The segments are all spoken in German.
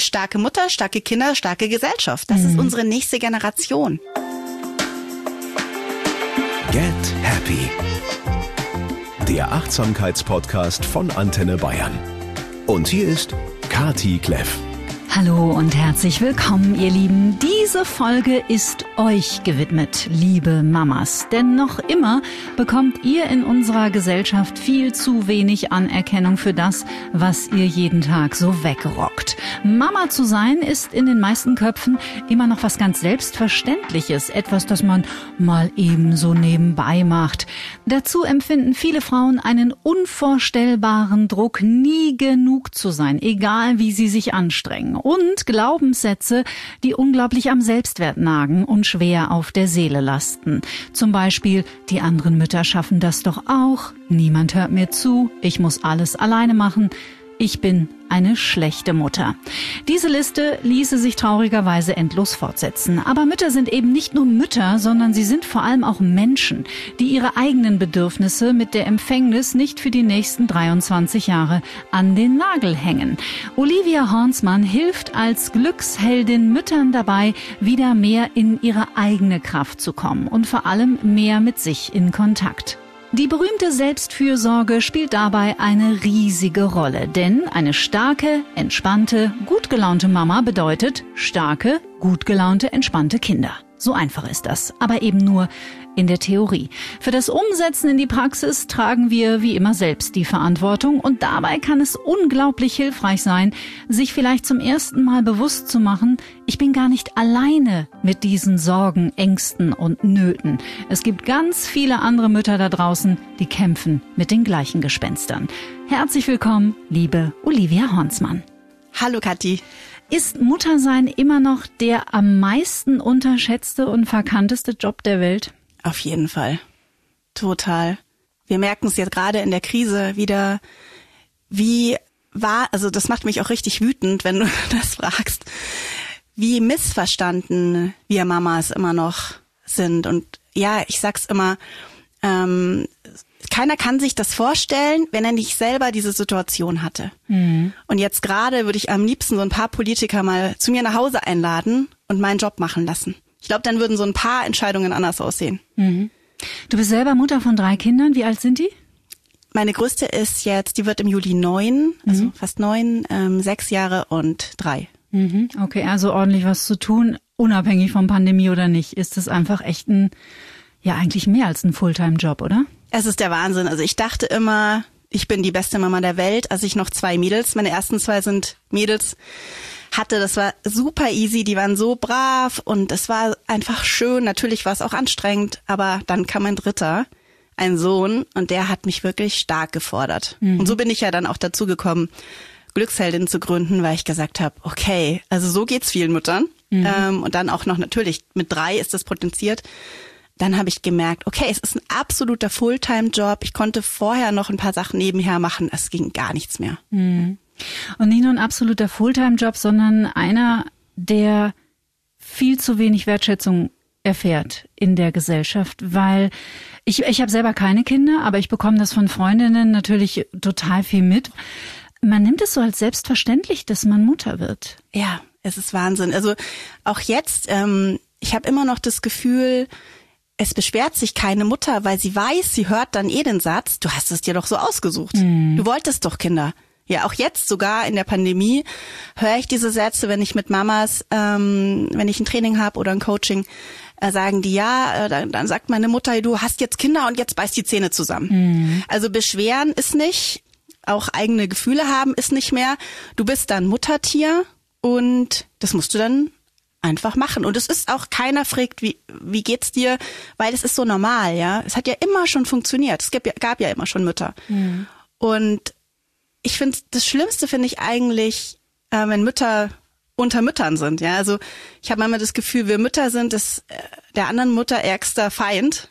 starke Mutter, starke Kinder, starke Gesellschaft. Das ist unsere nächste Generation. Get Happy. Der Achtsamkeitspodcast von Antenne Bayern. Und hier ist Kati Kleff. Hallo und herzlich willkommen, ihr Lieben. Diese Folge ist euch gewidmet, liebe Mamas. Denn noch immer bekommt ihr in unserer Gesellschaft viel zu wenig Anerkennung für das, was ihr jeden Tag so wegrockt. Mama zu sein ist in den meisten Köpfen immer noch was ganz Selbstverständliches. Etwas, das man mal eben so nebenbei macht. Dazu empfinden viele Frauen einen unvorstellbaren Druck, nie genug zu sein, egal wie sie sich anstrengen. Und Glaubenssätze, die unglaublich am Selbstwert nagen und schwer auf der Seele lasten. Zum Beispiel, die anderen Mütter schaffen das doch auch, niemand hört mir zu, ich muss alles alleine machen, ich bin eine schlechte Mutter. Diese Liste ließe sich traurigerweise endlos fortsetzen. Aber Mütter sind eben nicht nur Mütter, sondern sie sind vor allem auch Menschen, die ihre eigenen Bedürfnisse mit der Empfängnis nicht für die nächsten 23 Jahre an den Nagel hängen. Olivia Hornsmann hilft als Glücksheldin Müttern dabei, wieder mehr in ihre eigene Kraft zu kommen und vor allem mehr mit sich in Kontakt. Die berühmte Selbstfürsorge spielt dabei eine riesige Rolle, denn eine starke, entspannte, gut gelaunte Mama bedeutet starke, gut gelaunte, entspannte Kinder. So einfach ist das, aber eben nur in der Theorie. Für das Umsetzen in die Praxis tragen wir wie immer selbst die Verantwortung und dabei kann es unglaublich hilfreich sein, sich vielleicht zum ersten Mal bewusst zu machen, ich bin gar nicht alleine mit diesen Sorgen, Ängsten und Nöten. Es gibt ganz viele andere Mütter da draußen, die kämpfen mit den gleichen Gespenstern. Herzlich willkommen, liebe Olivia Hornsmann. Hallo Kathi. Ist Muttersein immer noch der am meisten unterschätzte und verkannteste Job der Welt? Auf jeden Fall. Total. Wir merken es jetzt gerade in der Krise wieder, also das macht mich auch richtig wütend, wenn du das fragst, wie missverstanden wir Mamas immer noch sind. Und ja, ich sag's immer, keiner kann sich das vorstellen, wenn er nicht selber diese Situation hatte. Mhm. Und jetzt gerade würde ich am liebsten so ein paar Politiker mal zu mir nach Hause einladen und meinen Job machen lassen. Ich glaube, dann würden so ein paar Entscheidungen anders aussehen. Mhm. Du bist selber Mutter von 3 Kindern. Wie alt sind die? Meine größte ist jetzt, die wird im Juli 9, also fast 9, 6 Jahre und 3. Mhm. Okay, also ordentlich was zu tun, unabhängig von Pandemie oder nicht. Ist das einfach echt eigentlich mehr als ein Fulltime-Job, oder? Es ist der Wahnsinn. Also ich dachte immer, ich bin die beste Mama der Welt, als ich noch 2 Mädels, meine ersten 2 sind Mädels, hatte. Das war super easy, die waren so brav und es war einfach schön. Natürlich war es auch anstrengend, aber dann kam mein dritter, ein Sohn, und der hat mich wirklich stark gefordert. Mhm. Und so bin ich ja dann auch dazu gekommen, Glücksheldin zu gründen, weil ich gesagt habe, okay, also so geht's vielen Müttern. Mhm. Und dann auch noch natürlich, mit 3 ist das potenziert. Dann habe ich gemerkt, okay, es ist ein absoluter Fulltime-Job. Ich konnte vorher noch ein paar Sachen nebenher machen. Es ging gar nichts mehr. Mhm. Und nicht nur ein absoluter Fulltime-Job, sondern einer, der viel zu wenig Wertschätzung erfährt in der Gesellschaft. Weil ich habe selber keine Kinder, aber ich bekomme das von Freundinnen natürlich total viel mit. Man nimmt es so als selbstverständlich, dass man Mutter wird. Ja, es ist Wahnsinn. Also auch jetzt, ich habe immer noch das Gefühl, es beschwert sich keine Mutter, weil sie weiß, sie hört dann den Satz, du hast es dir doch so ausgesucht. Du wolltest doch Kinder. Ja, auch jetzt sogar in der Pandemie höre ich diese Sätze, wenn ich mit Mamas, wenn ich ein Training habe oder ein Coaching, sagen die, dann sagt meine Mutter, du hast jetzt Kinder und jetzt beißt die Zähne zusammen. Also beschweren ist nicht, auch eigene Gefühle haben ist nicht mehr. Du bist dann Muttertier und das musst du dann einfach machen. Und es ist auch, keiner fragt, wie geht's dir, weil es ist so normal, ja. Es hat ja immer schon funktioniert. Es gab ja immer schon Mütter. Mhm. Und ich finde, das Schlimmste finde ich eigentlich, wenn Mütter unter Müttern sind, ja. Also ich habe manchmal das Gefühl, wir Mütter sind der anderen Mutter ärgster Feind.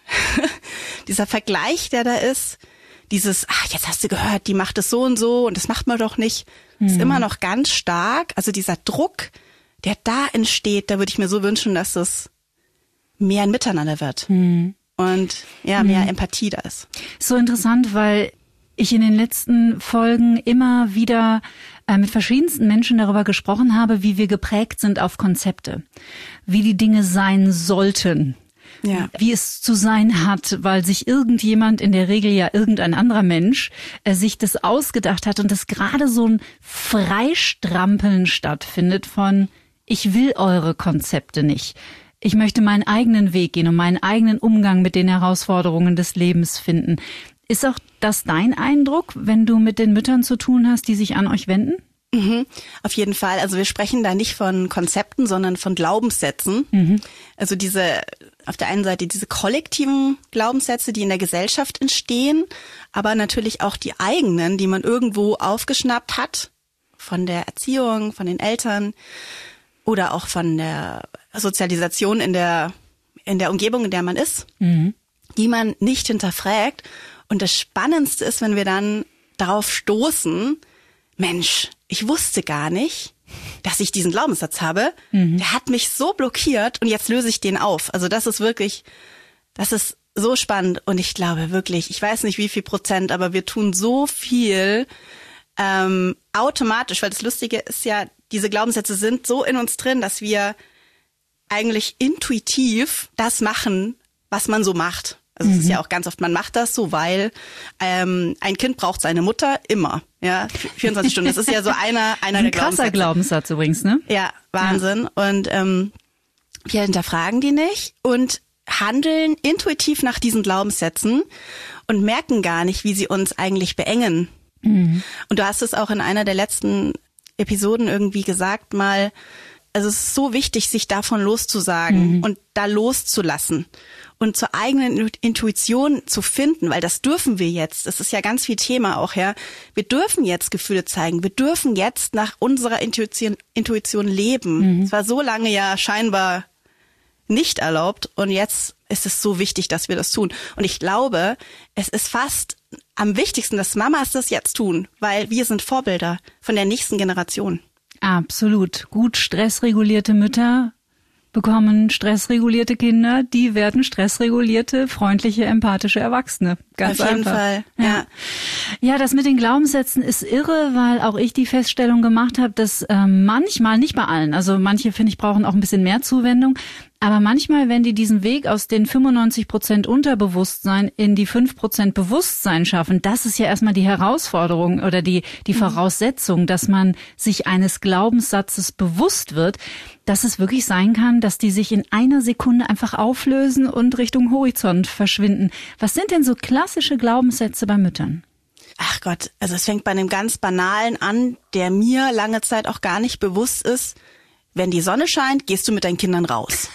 Dieser Vergleich, der da ist, dieses, jetzt hast du gehört, die macht es so und das macht man doch nicht, ist immer noch ganz stark. Also dieser Druck, der da entsteht, da würde ich mir so wünschen, dass es mehr ein Miteinander wird und mehr Empathie da ist. So interessant, weil ich in den letzten Folgen immer wieder mit verschiedensten Menschen darüber gesprochen habe, wie wir geprägt sind auf Konzepte, wie die Dinge sein sollten. Ja. Wie es zu sein hat, weil sich irgendjemand, in der Regel ja irgendein anderer Mensch, sich das ausgedacht hat und dass gerade so ein Freistrampeln stattfindet von, ich will eure Konzepte nicht. Ich möchte meinen eigenen Weg gehen und meinen eigenen Umgang mit den Herausforderungen des Lebens finden. Ist auch das dein Eindruck, wenn du mit den Müttern zu tun hast, die sich an euch wenden? Mhm, auf jeden Fall. Also wir sprechen da nicht von Konzepten, sondern von Glaubenssätzen. Mhm. Also auf der einen Seite diese kollektiven Glaubenssätze, die in der Gesellschaft entstehen, aber natürlich auch die eigenen, die man irgendwo aufgeschnappt hat, von der Erziehung, von den Eltern oder auch von der Sozialisation in der Umgebung, in der man ist, die man nicht hinterfragt. Und das Spannendste ist, wenn wir dann darauf stoßen, Mensch, ich wusste gar nicht, dass ich diesen Glaubenssatz habe. Der hat mich so blockiert und jetzt löse ich den auf. Also das ist so spannend und ich glaube wirklich, ich weiß nicht wie viel Prozent, aber wir tun so viel automatisch, weil das Lustige ist ja, diese Glaubenssätze sind so in uns drin, dass wir eigentlich intuitiv das machen, was man so macht. Also es ist ja auch ganz oft, man macht das so, weil ein Kind braucht seine Mutter immer, ja, 24 Stunden. Das ist ja so einer der Glaubenssätze. Ein krasser Glaubenssatz übrigens, ne? Ja, Wahnsinn. Ja. Und wir hinterfragen die nicht und handeln intuitiv nach diesen Glaubenssätzen und merken gar nicht, wie sie uns eigentlich beengen. Mhm. Und du hast es auch in einer der letzten Episoden irgendwie gesagt mal, also es ist so wichtig, sich davon loszusagen und da loszulassen und zur eigenen Intuition zu finden, weil das dürfen wir jetzt. Das ist ja ganz viel Thema auch, ja. Wir dürfen jetzt Gefühle zeigen. Wir dürfen jetzt nach unserer Intuition leben. Es war so lange ja scheinbar nicht erlaubt und jetzt ist es so wichtig, dass wir das tun. Und ich glaube, es ist fast am wichtigsten, dass Mamas das jetzt tun, weil wir sind Vorbilder von der nächsten Generation. Absolut. Gut stressregulierte Mütter bekommen stressregulierte Kinder, die werden stressregulierte, freundliche, empathische Erwachsene. Ganz einfach. Auf jeden Fall, ja. Ja, das mit den Glaubenssätzen ist irre, weil auch ich die Feststellung gemacht habe, dass manchmal, nicht bei allen, also manche, finde ich, brauchen auch ein bisschen mehr Zuwendung, aber manchmal, wenn die diesen Weg aus den 95% Unterbewusstsein in die 5% Bewusstsein schaffen, das ist ja erstmal die Herausforderung oder die Voraussetzung, dass man sich eines Glaubenssatzes bewusst wird, dass es wirklich sein kann, dass die sich in einer Sekunde einfach auflösen und Richtung Horizont verschwinden. Was sind denn so klassische Glaubenssätze bei Müttern? Ach Gott, also es fängt bei einem ganz Banalen an, der mir lange Zeit auch gar nicht bewusst ist. Wenn die Sonne scheint, gehst du mit deinen Kindern raus.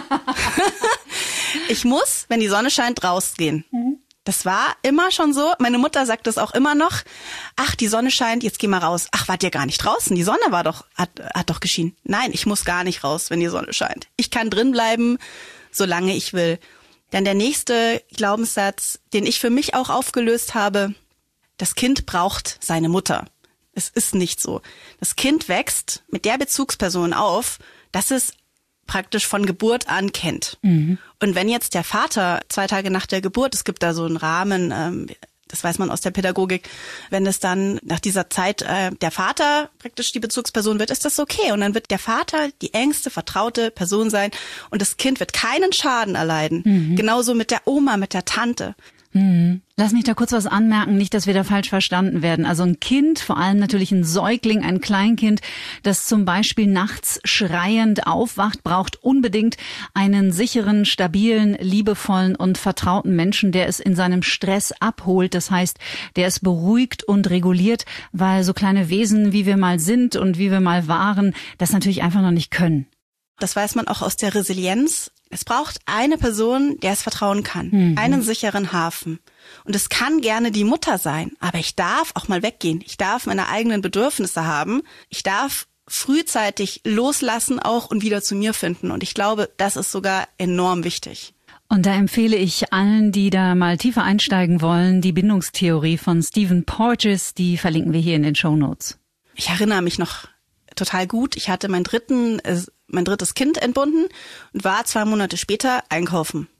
Ich muss, wenn die Sonne scheint, rausgehen. Das war immer schon so. Meine Mutter sagt das auch immer noch. Ach, die Sonne scheint, jetzt geh mal raus. Ach, wart ihr gar nicht draußen? Die Sonne hat doch geschienen. Nein, ich muss gar nicht raus, wenn die Sonne scheint. Ich kann drin bleiben, solange ich will. Dann der nächste Glaubenssatz, den ich für mich auch aufgelöst habe. Das Kind braucht seine Mutter. Es ist nicht so. Das Kind wächst mit der Bezugsperson auf, dass es praktisch von Geburt an kennt. Und wenn jetzt der Vater 2 Tage nach der Geburt, es gibt da so einen Rahmen, das weiß man aus der Pädagogik, wenn es dann nach dieser Zeit der Vater praktisch die Bezugsperson wird, ist das okay. Und dann wird der Vater die engste, vertraute Person sein und das Kind wird keinen Schaden erleiden. Genauso mit der Oma, mit der Tante. Lass mich da kurz was anmerken, nicht, dass wir da falsch verstanden werden. Also ein Kind, vor allem natürlich ein Säugling, ein Kleinkind, das zum Beispiel nachts schreiend aufwacht, braucht unbedingt einen sicheren, stabilen, liebevollen und vertrauten Menschen, der es in seinem Stress abholt. Das heißt, der es beruhigt und reguliert, weil so kleine Wesen, wie wir mal sind und wie wir mal waren, das natürlich einfach noch nicht können. Das weiß man auch aus der Resilienz. Es braucht eine Person, der es vertrauen kann, einen sicheren Hafen. Und es kann gerne die Mutter sein, aber ich darf auch mal weggehen. Ich darf meine eigenen Bedürfnisse haben. Ich darf frühzeitig loslassen auch und wieder zu mir finden. Und ich glaube, das ist sogar enorm wichtig. Und da empfehle ich allen, die da mal tiefer einsteigen wollen, die Bindungstheorie von Stephen Porges, die verlinken wir hier in den Shownotes. Ich erinnere mich noch total gut. Ich hatte mein drittes Kind entbunden und war 2 Monate später einkaufen.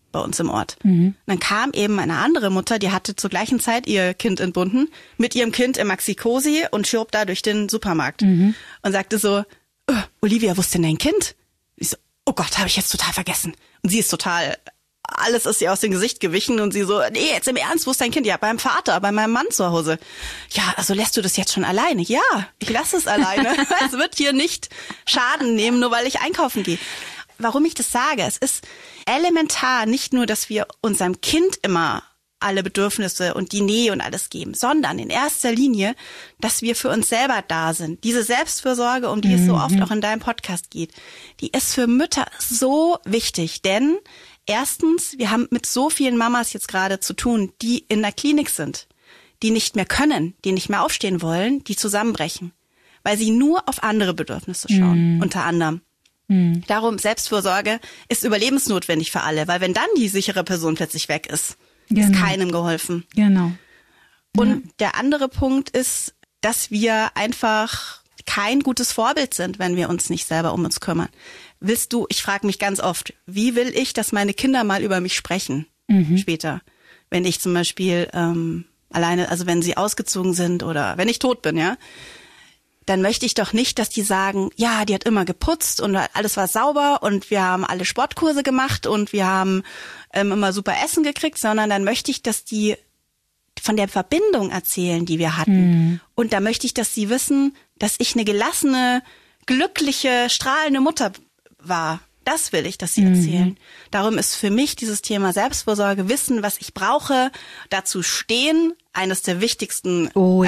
bei uns im Ort. Und dann kam eben eine andere Mutter, die hatte zur gleichen Zeit ihr Kind entbunden, mit ihrem Kind im Maxi-Cosi und schob da durch den Supermarkt und sagte so, Olivia, wo ist denn dein Kind? Ich so, oh Gott, habe ich jetzt total vergessen. Und sie ist total, alles ist ihr aus dem Gesicht gewichen und sie so, nee, jetzt im Ernst, wo ist dein Kind? Ja, beim Vater, bei meinem Mann zu Hause. Ja, also lässt du das jetzt schon alleine? Ja, ich lasse es alleine. Es wird hier nicht Schaden nehmen, nur weil ich einkaufen gehe. Warum ich das sage, es ist elementar nicht nur, dass wir unserem Kind immer alle Bedürfnisse und die Nähe und alles geben, sondern in erster Linie, dass wir für uns selber da sind. Diese Selbstfürsorge, um die es so oft auch in deinem Podcast geht, die ist für Mütter so wichtig, denn erstens, wir haben mit so vielen Mamas jetzt gerade zu tun, die in der Klinik sind, die nicht mehr können, die nicht mehr aufstehen wollen, die zusammenbrechen, weil sie nur auf andere Bedürfnisse schauen, unter anderem. Darum, Selbstfürsorge ist überlebensnotwendig für alle, weil wenn dann die sichere Person plötzlich weg ist, ist keinem geholfen. Genau. Und der andere Punkt ist, dass wir einfach kein gutes Vorbild sind, wenn wir uns nicht selber um uns kümmern. Ich frage mich ganz oft, wie will ich, dass meine Kinder mal über mich sprechen später, wenn ich zum Beispiel alleine, also wenn sie ausgezogen sind oder wenn ich tot bin, ja, dann möchte ich doch nicht, dass die sagen, ja, die hat immer geputzt und alles war sauber und wir haben alle Sportkurse gemacht und wir haben immer super Essen gekriegt, sondern dann möchte ich, dass die von der Verbindung erzählen, die wir hatten. Und da möchte ich, dass sie wissen, dass ich eine gelassene, glückliche, strahlende Mutter war. Das will ich, dass sie erzählen. Darum ist für mich dieses Thema Selbstfürsorge, wissen, was ich brauche, dazu stehen, eines der wichtigsten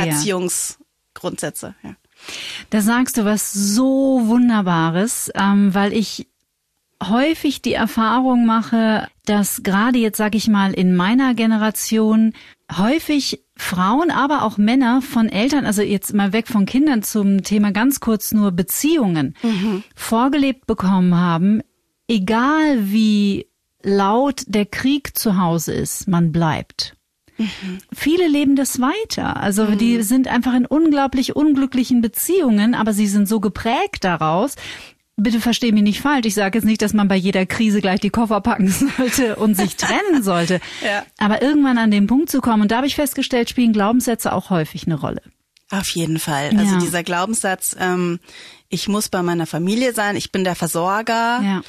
Erziehungsgrundsätze. Ja. Da sagst du was so Wunderbares, weil ich häufig die Erfahrung mache, dass gerade jetzt, sag ich mal, in meiner Generation häufig Frauen, aber auch Männer von Eltern, also jetzt mal weg von Kindern zum Thema ganz kurz nur Beziehungen, vorgelebt bekommen haben, egal wie laut der Krieg zu Hause ist, man bleibt. Viele leben das weiter. Also die sind einfach in unglaublich unglücklichen Beziehungen, aber sie sind so geprägt daraus. Bitte versteh mich nicht falsch. Ich sage jetzt nicht, dass man bei jeder Krise gleich die Koffer packen sollte und sich trennen sollte. Ja. Aber irgendwann an den Punkt zu kommen, und da habe ich festgestellt, spielen Glaubenssätze auch häufig eine Rolle. Auf jeden Fall. Also dieser Glaubenssatz, ich muss bei meiner Familie sein, ich bin der Versorger. Ja.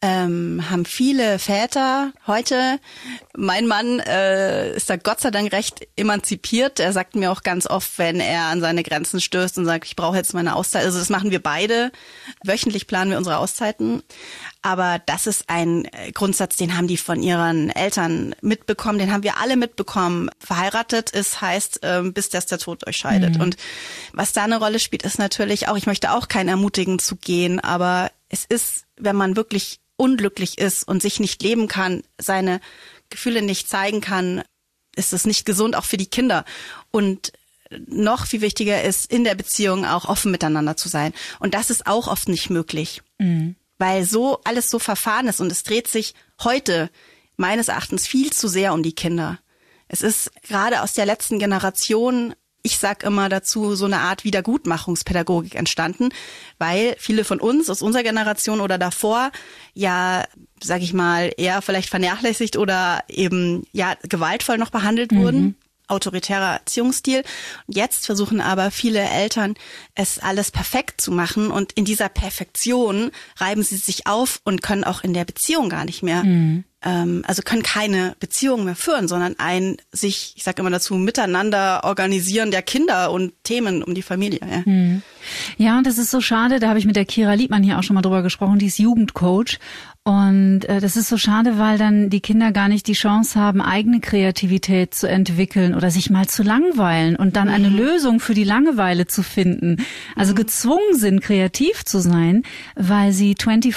Haben viele Väter heute. Mein Mann ist da Gott sei Dank recht emanzipiert. Er sagt mir auch ganz oft, wenn er an seine Grenzen stößt und sagt, ich brauche jetzt meine Auszeit. Also das machen wir beide. Wöchentlich planen wir unsere Auszeiten. Aber das ist ein Grundsatz, den haben die von ihren Eltern mitbekommen. Den haben wir alle mitbekommen. Verheiratet ist, heißt, bis der Tod euch scheidet. Und was da eine Rolle spielt, ist natürlich auch, ich möchte auch keinen ermutigen zu gehen, aber es ist, wenn man wirklich unglücklich ist und sich nicht leben kann, seine Gefühle nicht zeigen kann, ist es nicht gesund, auch für die Kinder. Und noch viel wichtiger ist, in der Beziehung auch offen miteinander zu sein. Und das ist auch oft nicht möglich, weil so alles so verfahren ist und es dreht sich heute meines Erachtens viel zu sehr um die Kinder. Es ist gerade aus der letzten Generation, ich sag immer dazu, so eine Art Wiedergutmachungspädagogik entstanden, weil viele von uns aus unserer Generation oder davor ja, sag ich mal, eher vielleicht vernachlässigt oder eben ja gewaltvoll noch behandelt wurden. Autoritärer Erziehungsstil. Jetzt versuchen aber viele Eltern, es alles perfekt zu machen und in dieser Perfektion reiben sie sich auf und können auch in der Beziehung gar nicht mehr, also können keine Beziehung mehr führen, sondern ich sage immer dazu, miteinander organisieren der Kinder und Themen um die Familie. Ja. Ja, und das ist so schade, da habe ich mit der Kira Liebmann hier auch schon mal drüber gesprochen, die ist Jugendcoach. Und das ist so schade, weil dann die Kinder gar nicht die Chance haben, eigene Kreativität zu entwickeln oder sich mal zu langweilen und dann eine Lösung für die Langeweile zu finden. Also gezwungen sind, kreativ zu sein, weil sie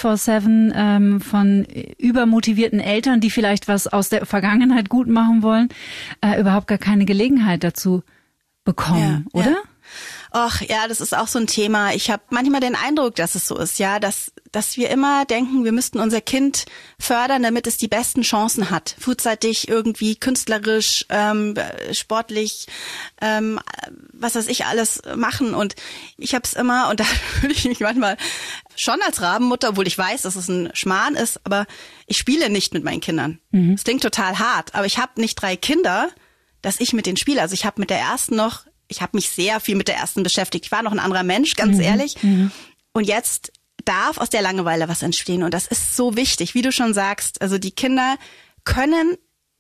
24/7 von übermotivierten Eltern, die vielleicht was aus der Vergangenheit gut machen wollen, überhaupt gar keine Gelegenheit dazu bekommen, oder? Ja. Ach ja, das ist auch so ein Thema. Ich habe manchmal den Eindruck, dass es so ist, ja, dass wir immer denken, wir müssten unser Kind fördern, damit es die besten Chancen hat. Frühzeitig irgendwie künstlerisch, sportlich, was weiß ich alles machen. Und ich habe es immer, und da fühle ich mich manchmal schon als Rabenmutter, obwohl ich weiß, dass es ein Schmarrn ist, aber ich spiele nicht mit meinen Kindern. Das klingt total hart, aber ich habe nicht 3 Kinder, dass ich mit denen spiele. Also ich habe mit der ersten ich habe mich sehr viel mit der ersten beschäftigt. Ich war noch ein anderer Mensch, ganz ehrlich. Und jetzt darf aus der Langeweile was entstehen. Und das ist so wichtig, wie du schon sagst. Also die Kinder können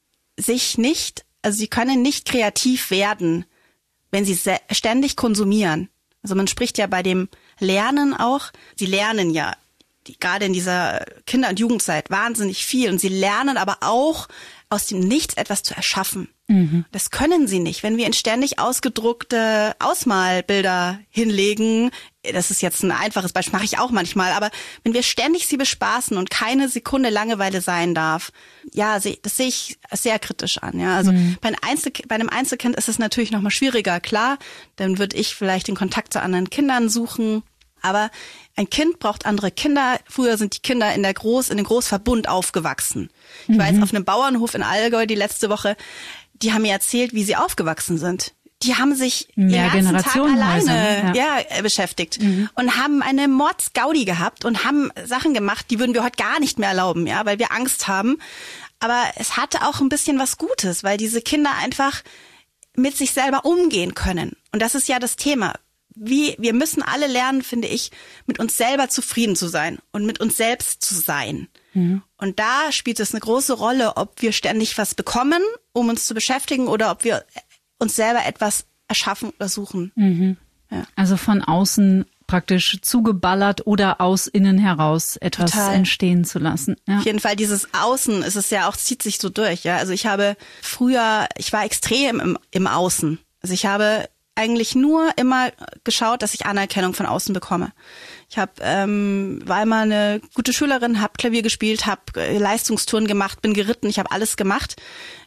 sie können nicht kreativ werden, wenn sie ständig konsumieren. Also man spricht ja bei dem Lernen auch, sie lernen ja gerade in dieser Kinder- und Jugendzeit wahnsinnig viel und sie lernen aber auch aus dem Nichts etwas zu erschaffen. Das können sie nicht. Wenn wir ihnen ständig ausgedruckte Ausmalbilder hinlegen, das ist jetzt ein einfaches Beispiel, mache ich auch manchmal, aber wenn wir ständig sie bespaßen und keine Sekunde Langeweile sein darf, ja, das sehe ich sehr kritisch an. Ja, also bei einem Einzelkind ist es natürlich noch mal schwieriger, klar, dann würde ich vielleicht den Kontakt zu anderen Kindern suchen, aber ein Kind braucht andere Kinder. Früher sind die Kinder in den Großverbund aufgewachsen. Ich war jetzt auf einem Bauernhof in Allgäu die letzte Woche, die haben mir erzählt, wie sie aufgewachsen sind. Die haben sich den ganzen Tag alleine beschäftigt und haben eine Mordsgaudi gehabt und haben Sachen gemacht, die würden wir heute gar nicht mehr erlauben, ja, weil wir Angst haben. Aber es hatte auch ein bisschen was Gutes, weil diese Kinder einfach mit sich selber umgehen können. Und das ist ja das Thema. Wir müssen alle lernen, finde ich, mit uns selber zufrieden zu sein und mit uns selbst zu sein. Und da spielt es eine große Rolle, ob wir ständig was bekommen, um uns zu beschäftigen, oder ob wir uns selber etwas erschaffen oder suchen. Ja. Also von außen praktisch zugeballert oder aus innen heraus etwas entstehen zu lassen. Ja. Auf jeden Fall dieses Außen ist es ja auch, zieht sich so durch. Ja, also ich war extrem im Außen. Also ich habe eigentlich nur immer geschaut, dass ich Anerkennung von außen bekomme. Ich war immer eine gute Schülerin, habe Klavier gespielt, habe Leistungstouren gemacht, bin geritten, ich habe alles gemacht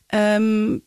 und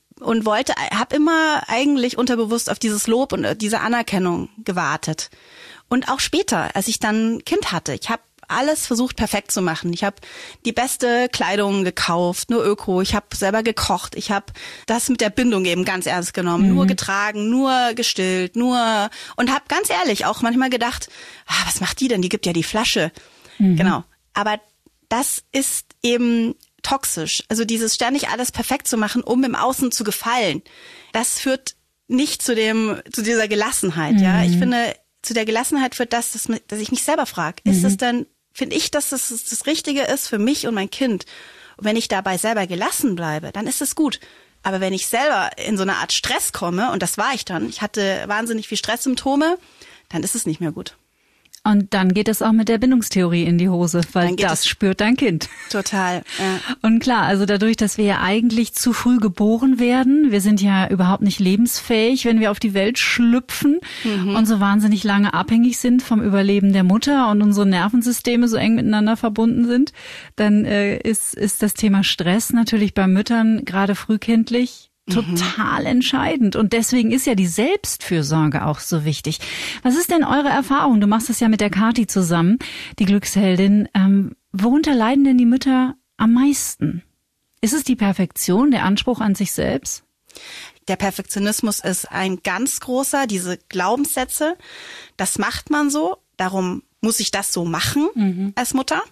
habe immer eigentlich unterbewusst auf dieses Lob und diese Anerkennung gewartet. Und auch später, als ich dann ein Kind hatte, ich habe alles versucht perfekt zu machen. Ich habe die beste Kleidung gekauft, nur Öko. Ich habe selber gekocht. Ich habe das mit der Bindung eben ganz ernst genommen. Nur getragen, nur gestillt, und habe ganz ehrlich auch manchmal gedacht, was macht die denn? Die gibt ja die Flasche. Genau. Aber das ist eben toxisch. Also dieses ständig alles perfekt zu machen, um im Außen zu gefallen, das führt nicht zu dieser Gelassenheit. Ja, ich finde, zu der Gelassenheit führt dass ich mich selber frage, ist es denn, finde ich, dass das Richtige ist für mich und mein Kind? Und wenn ich dabei selber gelassen bleibe, dann ist es gut. Aber wenn ich selber in so eine Art Stress komme, und das war ich dann, ich hatte wahnsinnig viel Stresssymptome, dann ist es nicht mehr gut. Und dann geht es auch mit der Bindungstheorie in die Hose, weil das spürt dein Kind. Total, ja. Und klar, also dadurch, dass wir ja eigentlich zu früh geboren werden, wir sind ja überhaupt nicht lebensfähig, wenn wir auf die Welt schlüpfen und so wahnsinnig lange abhängig sind vom Überleben der Mutter und unsere Nervensysteme so eng miteinander verbunden sind, dann ist das Thema Stress natürlich bei Müttern gerade frühkindlich total entscheidend. Und deswegen ist ja die Selbstfürsorge auch so wichtig. Was ist denn eure Erfahrung? Du machst das ja mit der Kathi zusammen, die Glücksheldin. Worunter leiden denn die Mütter am meisten? Ist es die Perfektion, der Anspruch an sich selbst? Der Perfektionismus ist ein ganz großer, diese Glaubenssätze. Das macht man so, darum muss ich das so machen als Mutter.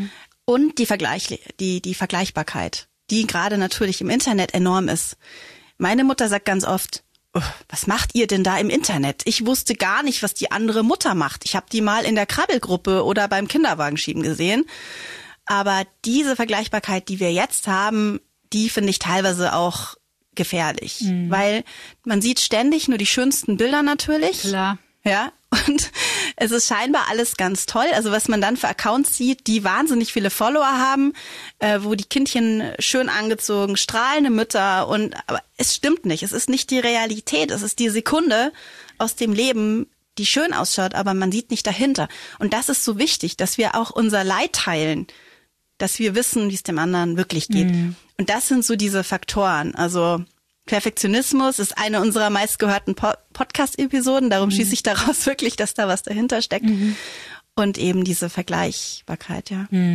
Und die Vergleichbarkeit, die gerade natürlich im Internet enorm ist. Meine Mutter sagt ganz oft, was macht ihr denn da im Internet? Ich wusste gar nicht, was die andere Mutter macht. Ich habe die mal in der Krabbelgruppe oder beim Kinderwagenschieben gesehen. Aber diese Vergleichbarkeit, die wir jetzt haben, die finde ich teilweise auch gefährlich. Weil man sieht ständig nur die schönsten Bilder natürlich. Klar. Ja, und es ist scheinbar alles ganz toll. Also was man dann für Accounts sieht, die wahnsinnig viele Follower haben, wo die Kindchen schön angezogen, strahlende Mütter, aber es stimmt nicht. Es ist nicht die Realität. Es ist die Sekunde aus dem Leben, die schön ausschaut, aber man sieht nicht dahinter. Und das ist so wichtig, dass wir auch unser Leid teilen, dass wir wissen, wie es dem anderen wirklich geht. Und das sind so diese Faktoren. Also Perfektionismus ist eine unserer meistgehörten Podcast-Episoden. Darum schließe ich daraus wirklich, dass da was dahinter steckt. Und eben diese Vergleichbarkeit, ja.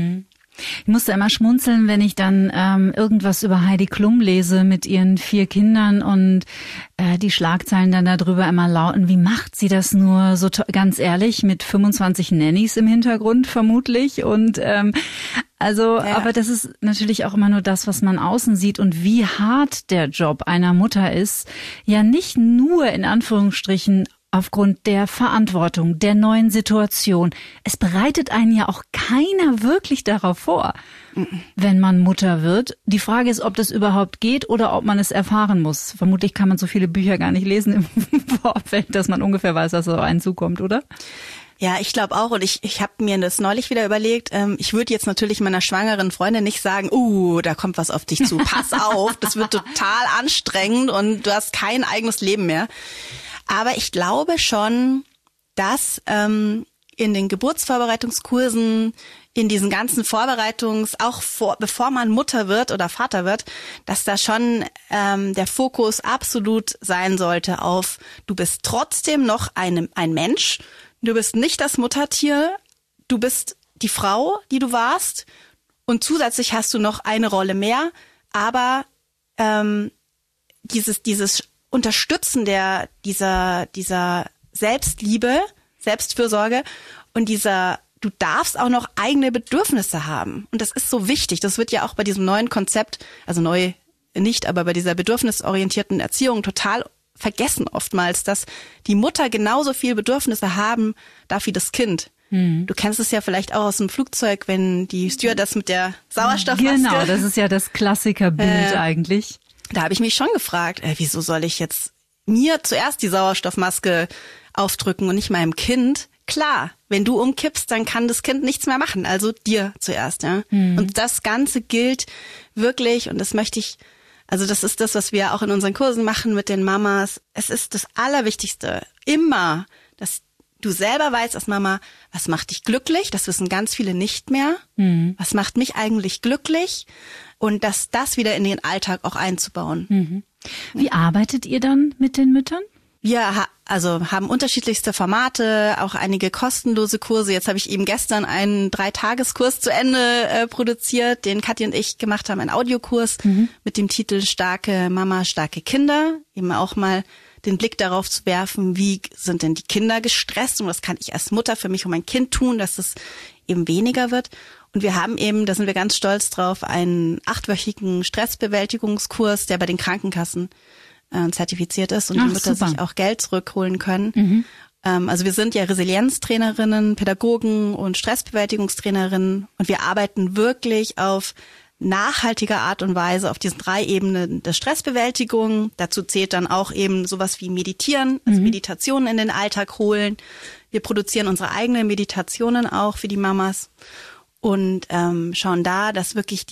Ich musste immer schmunzeln, wenn ich dann irgendwas über Heidi Klum lese mit ihren 4 Kindern und die Schlagzeilen dann darüber immer lauten, wie macht sie das nur so ganz ehrlich mit 25 Nannies im Hintergrund vermutlich und aber das ist natürlich auch immer nur das, was man außen sieht und wie hart der Job einer Mutter ist, ja nicht nur in Anführungsstrichen aufgrund der Verantwortung, der neuen Situation. Es bereitet einen ja auch keiner wirklich darauf vor, wenn man Mutter wird. Die Frage ist, ob das überhaupt geht oder ob man es erfahren muss. Vermutlich kann man so viele Bücher gar nicht lesen im Vorfeld, dass man ungefähr weiß, dass so einen zukommt, oder? Ja, ich glaube auch. Und ich habe mir das neulich wieder überlegt. Ich würde jetzt natürlich meiner schwangeren Freundin nicht sagen, da kommt was auf dich zu. Pass auf, das wird total anstrengend und du hast kein eigenes Leben mehr. Aber ich glaube schon, dass in den Geburtsvorbereitungskursen, in diesen ganzen bevor man Mutter wird oder Vater wird, dass da schon der Fokus absolut sein sollte auf, du bist trotzdem noch ein Mensch, du bist nicht das Muttertier, du bist die Frau, die du warst und zusätzlich hast du noch eine Rolle mehr, aber dieses Unterstützen dieser Selbstliebe, Selbstfürsorge und du darfst auch noch eigene Bedürfnisse haben. Und das ist so wichtig. Das wird ja auch bei diesem neuen Konzept, also neu nicht, aber bei dieser bedürfnisorientierten Erziehung total vergessen oftmals, dass die Mutter genauso viel Bedürfnisse haben darf wie das Kind. Du kennst es ja vielleicht auch aus dem Flugzeug, wenn die Stewardess mit der Sauerstoffmaske. Genau, das ist ja das Klassikerbild eigentlich. Da habe ich mich schon gefragt, wieso soll ich jetzt mir zuerst die Sauerstoffmaske aufdrücken und nicht meinem Kind? Klar, wenn du umkippst, dann kann das Kind nichts mehr machen, also dir zuerst. Ja? Und das Ganze gilt wirklich, und das das ist das, was wir auch in unseren Kursen machen mit den Mamas. Es ist das Allerwichtigste, immer, dass du selber weißt als Mama, was macht dich glücklich? Das wissen ganz viele nicht mehr. Was macht mich eigentlich glücklich? Und das wieder in den Alltag auch einzubauen. Wie arbeitet ihr dann mit den Müttern? Wir haben unterschiedlichste Formate, auch einige kostenlose Kurse. Jetzt habe ich eben gestern einen 3-Tageskurs zu Ende produziert, den Kathi und ich gemacht haben, einen Audiokurs mit dem Titel Starke Mama, starke Kinder. Eben auch mal den Blick darauf zu werfen, wie sind denn die Kinder gestresst und was kann ich als Mutter für mich und mein Kind tun, dass es eben weniger wird. Und wir haben eben, da sind wir ganz stolz drauf, einen 8-wöchigen Stressbewältigungskurs, der bei den Krankenkassen zertifiziert ist und die Mütter sich auch Geld zurückholen können. Also wir sind ja Resilienztrainerinnen, Pädagogen und Stressbewältigungstrainerinnen und wir arbeiten wirklich auf nachhaltige Art und Weise auf diesen 3 Ebenen der Stressbewältigung. Dazu zählt dann auch eben sowas wie Meditieren, also Meditationen in den Alltag holen. Wir produzieren unsere eigenen Meditationen auch für die Mamas und schauen da, dass wirklich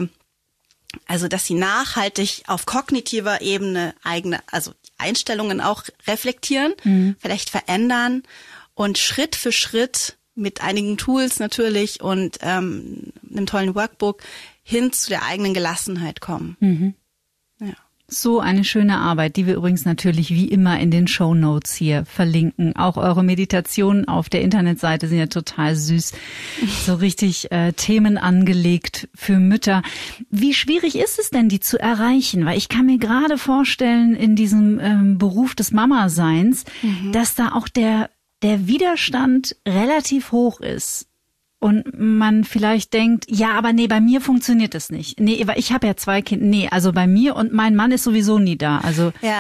dass sie nachhaltig auf kognitiver Ebene also die Einstellungen auch reflektieren, vielleicht verändern und Schritt für Schritt mit einigen Tools natürlich und einem tollen Workbook hin zu der eigenen Gelassenheit kommen. Ja. So eine schöne Arbeit, die wir übrigens natürlich wie immer in den Shownotes hier verlinken. Auch eure Meditationen auf der Internetseite sind ja total süß. So richtig Themen angelegt für Mütter. Wie schwierig ist es denn, die zu erreichen? Weil ich kann mir gerade vorstellen, in diesem Beruf des Mama-Seins, dass da auch der Widerstand relativ hoch ist. Und man vielleicht denkt, ja, aber nee, bei mir funktioniert das nicht. Nee, weil ich habe ja 2 Kinder. Nee, also bei mir und mein Mann ist sowieso nie da. Also ja.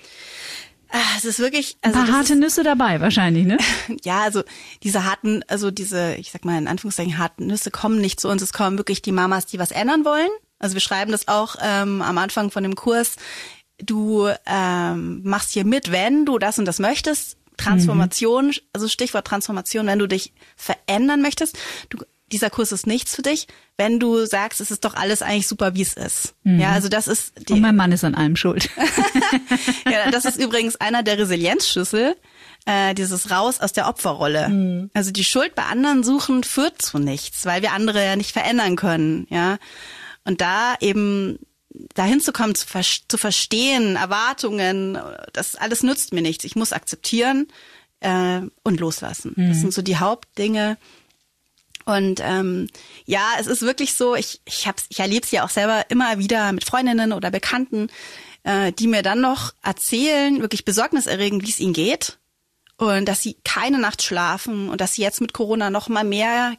Es ist wirklich ein paar harte Nüsse dabei wahrscheinlich, ne? Ja, also ich sag mal in Anführungszeichen harten Nüsse kommen nicht zu uns. Es kommen wirklich die Mamas, die was ändern wollen. Also wir schreiben das auch am Anfang von dem Kurs. Du machst hier mit, wenn du das und das möchtest. Transformation, also Stichwort Transformation, wenn du dich verändern möchtest. Dieser Kurs ist nichts für dich, wenn du sagst, es ist doch alles eigentlich super, wie es ist. Ja, also das ist und mein Mann ist an allem schuld. Ja, das ist übrigens einer der Resilienzschlüssel, dieses Raus aus der Opferrolle. Also die Schuld bei anderen suchen führt zu nichts, weil wir andere ja nicht verändern können. Ja, und da eben dahin zu kommen, zu verstehen, Erwartungen, das alles nützt mir nichts. Ich muss akzeptieren und loslassen. Das sind so die Hauptdinge. Und ja, es ist wirklich so, ich erlebe es ja auch selber immer wieder mit Freundinnen oder Bekannten, die mir dann noch erzählen, wirklich besorgniserregend, wie es ihnen geht. Und dass sie keine Nacht schlafen und dass sie jetzt mit Corona noch mal mehr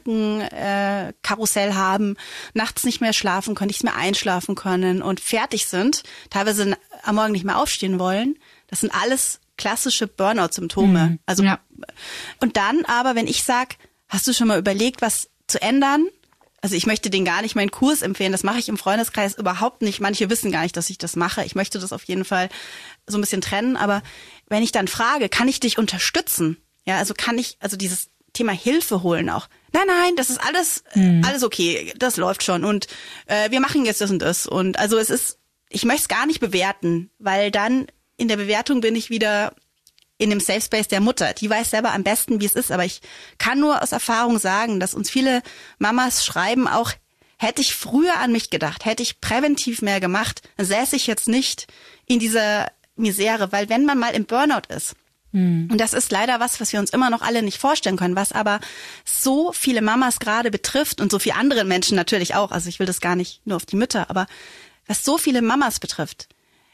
Gedankenkarussell haben, nachts nicht mehr schlafen können, nicht mehr einschlafen können und fertig sind, teilweise am Morgen nicht mehr aufstehen wollen. Das sind alles klassische Burnout-Symptome. Mhm. Also Ja. Und dann aber, wenn ich sage, hast du schon mal überlegt, was zu ändern? Also ich möchte denen gar nicht meinen Kurs empfehlen, das mache ich im Freundeskreis überhaupt nicht. Manche wissen gar nicht, dass ich das mache. Ich möchte das auf jeden Fall so ein bisschen trennen. Aber wenn ich dann frage, kann ich dich unterstützen? Ja, also dieses Thema Hilfe holen auch. Nein, das ist alles okay, das läuft schon und wir machen jetzt das und das. Und also ich möchte es gar nicht bewerten, weil dann in der Bewertung bin ich wieder in dem Safe Space der Mutter. Die weiß selber am besten, wie es ist. Aber ich kann nur aus Erfahrung sagen, dass uns viele Mamas schreiben auch, hätte ich früher an mich gedacht, hätte ich präventiv mehr gemacht, dann säße ich jetzt nicht in dieser Misere. Weil wenn man mal im Burnout ist, und das ist leider was wir uns immer noch alle nicht vorstellen können, was aber so viele Mamas gerade betrifft und so viele andere Menschen natürlich auch. Also ich will das gar nicht nur auf die Mütter, aber was so viele Mamas betrifft,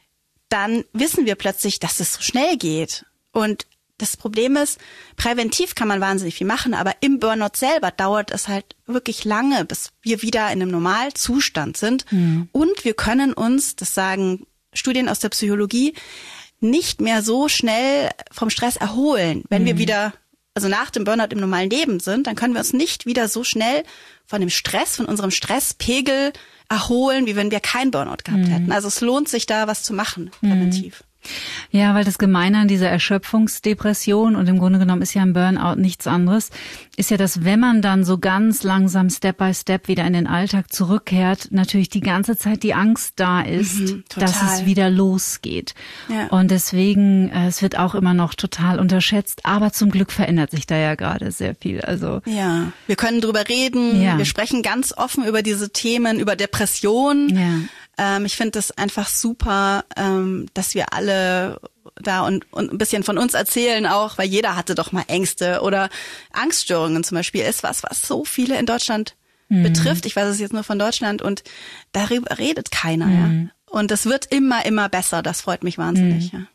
dann wissen wir plötzlich, dass es so schnell geht. Und das Problem ist, präventiv kann man wahnsinnig viel machen, aber im Burnout selber dauert es halt wirklich lange, bis wir wieder in einem Normalzustand sind. Und wir können uns, das sagen Studien aus der Psychologie, nicht mehr so schnell vom Stress erholen. Wenn wir wieder, also nach dem Burnout im normalen Leben sind, dann können wir uns nicht wieder so schnell von dem Stress, von unserem Stresspegel erholen, wie wenn wir keinen Burnout gehabt hätten. Also es lohnt sich da, was zu machen, präventiv. Ja, weil das Gemeine an dieser Erschöpfungsdepression und im Grunde genommen ist ja ein Burnout nichts anderes, ist ja, dass wenn man dann so ganz langsam Step by Step wieder in den Alltag zurückkehrt, natürlich die ganze Zeit die Angst da ist, dass es wieder losgeht. Ja. Und deswegen, es wird auch immer noch total unterschätzt, aber zum Glück verändert sich da ja gerade sehr viel. Also ja, wir können drüber reden, wir sprechen ganz offen über diese Themen, über Depression. Ja. Ich finde das einfach super, dass wir alle da und ein bisschen von uns erzählen auch, weil jeder hatte doch mal Ängste oder Angststörungen zum Beispiel ist was so viele in Deutschland betrifft. Ich weiß es jetzt nur von Deutschland und darüber redet keiner. Ja. Und es wird immer besser. Das freut mich wahnsinnig. Ja.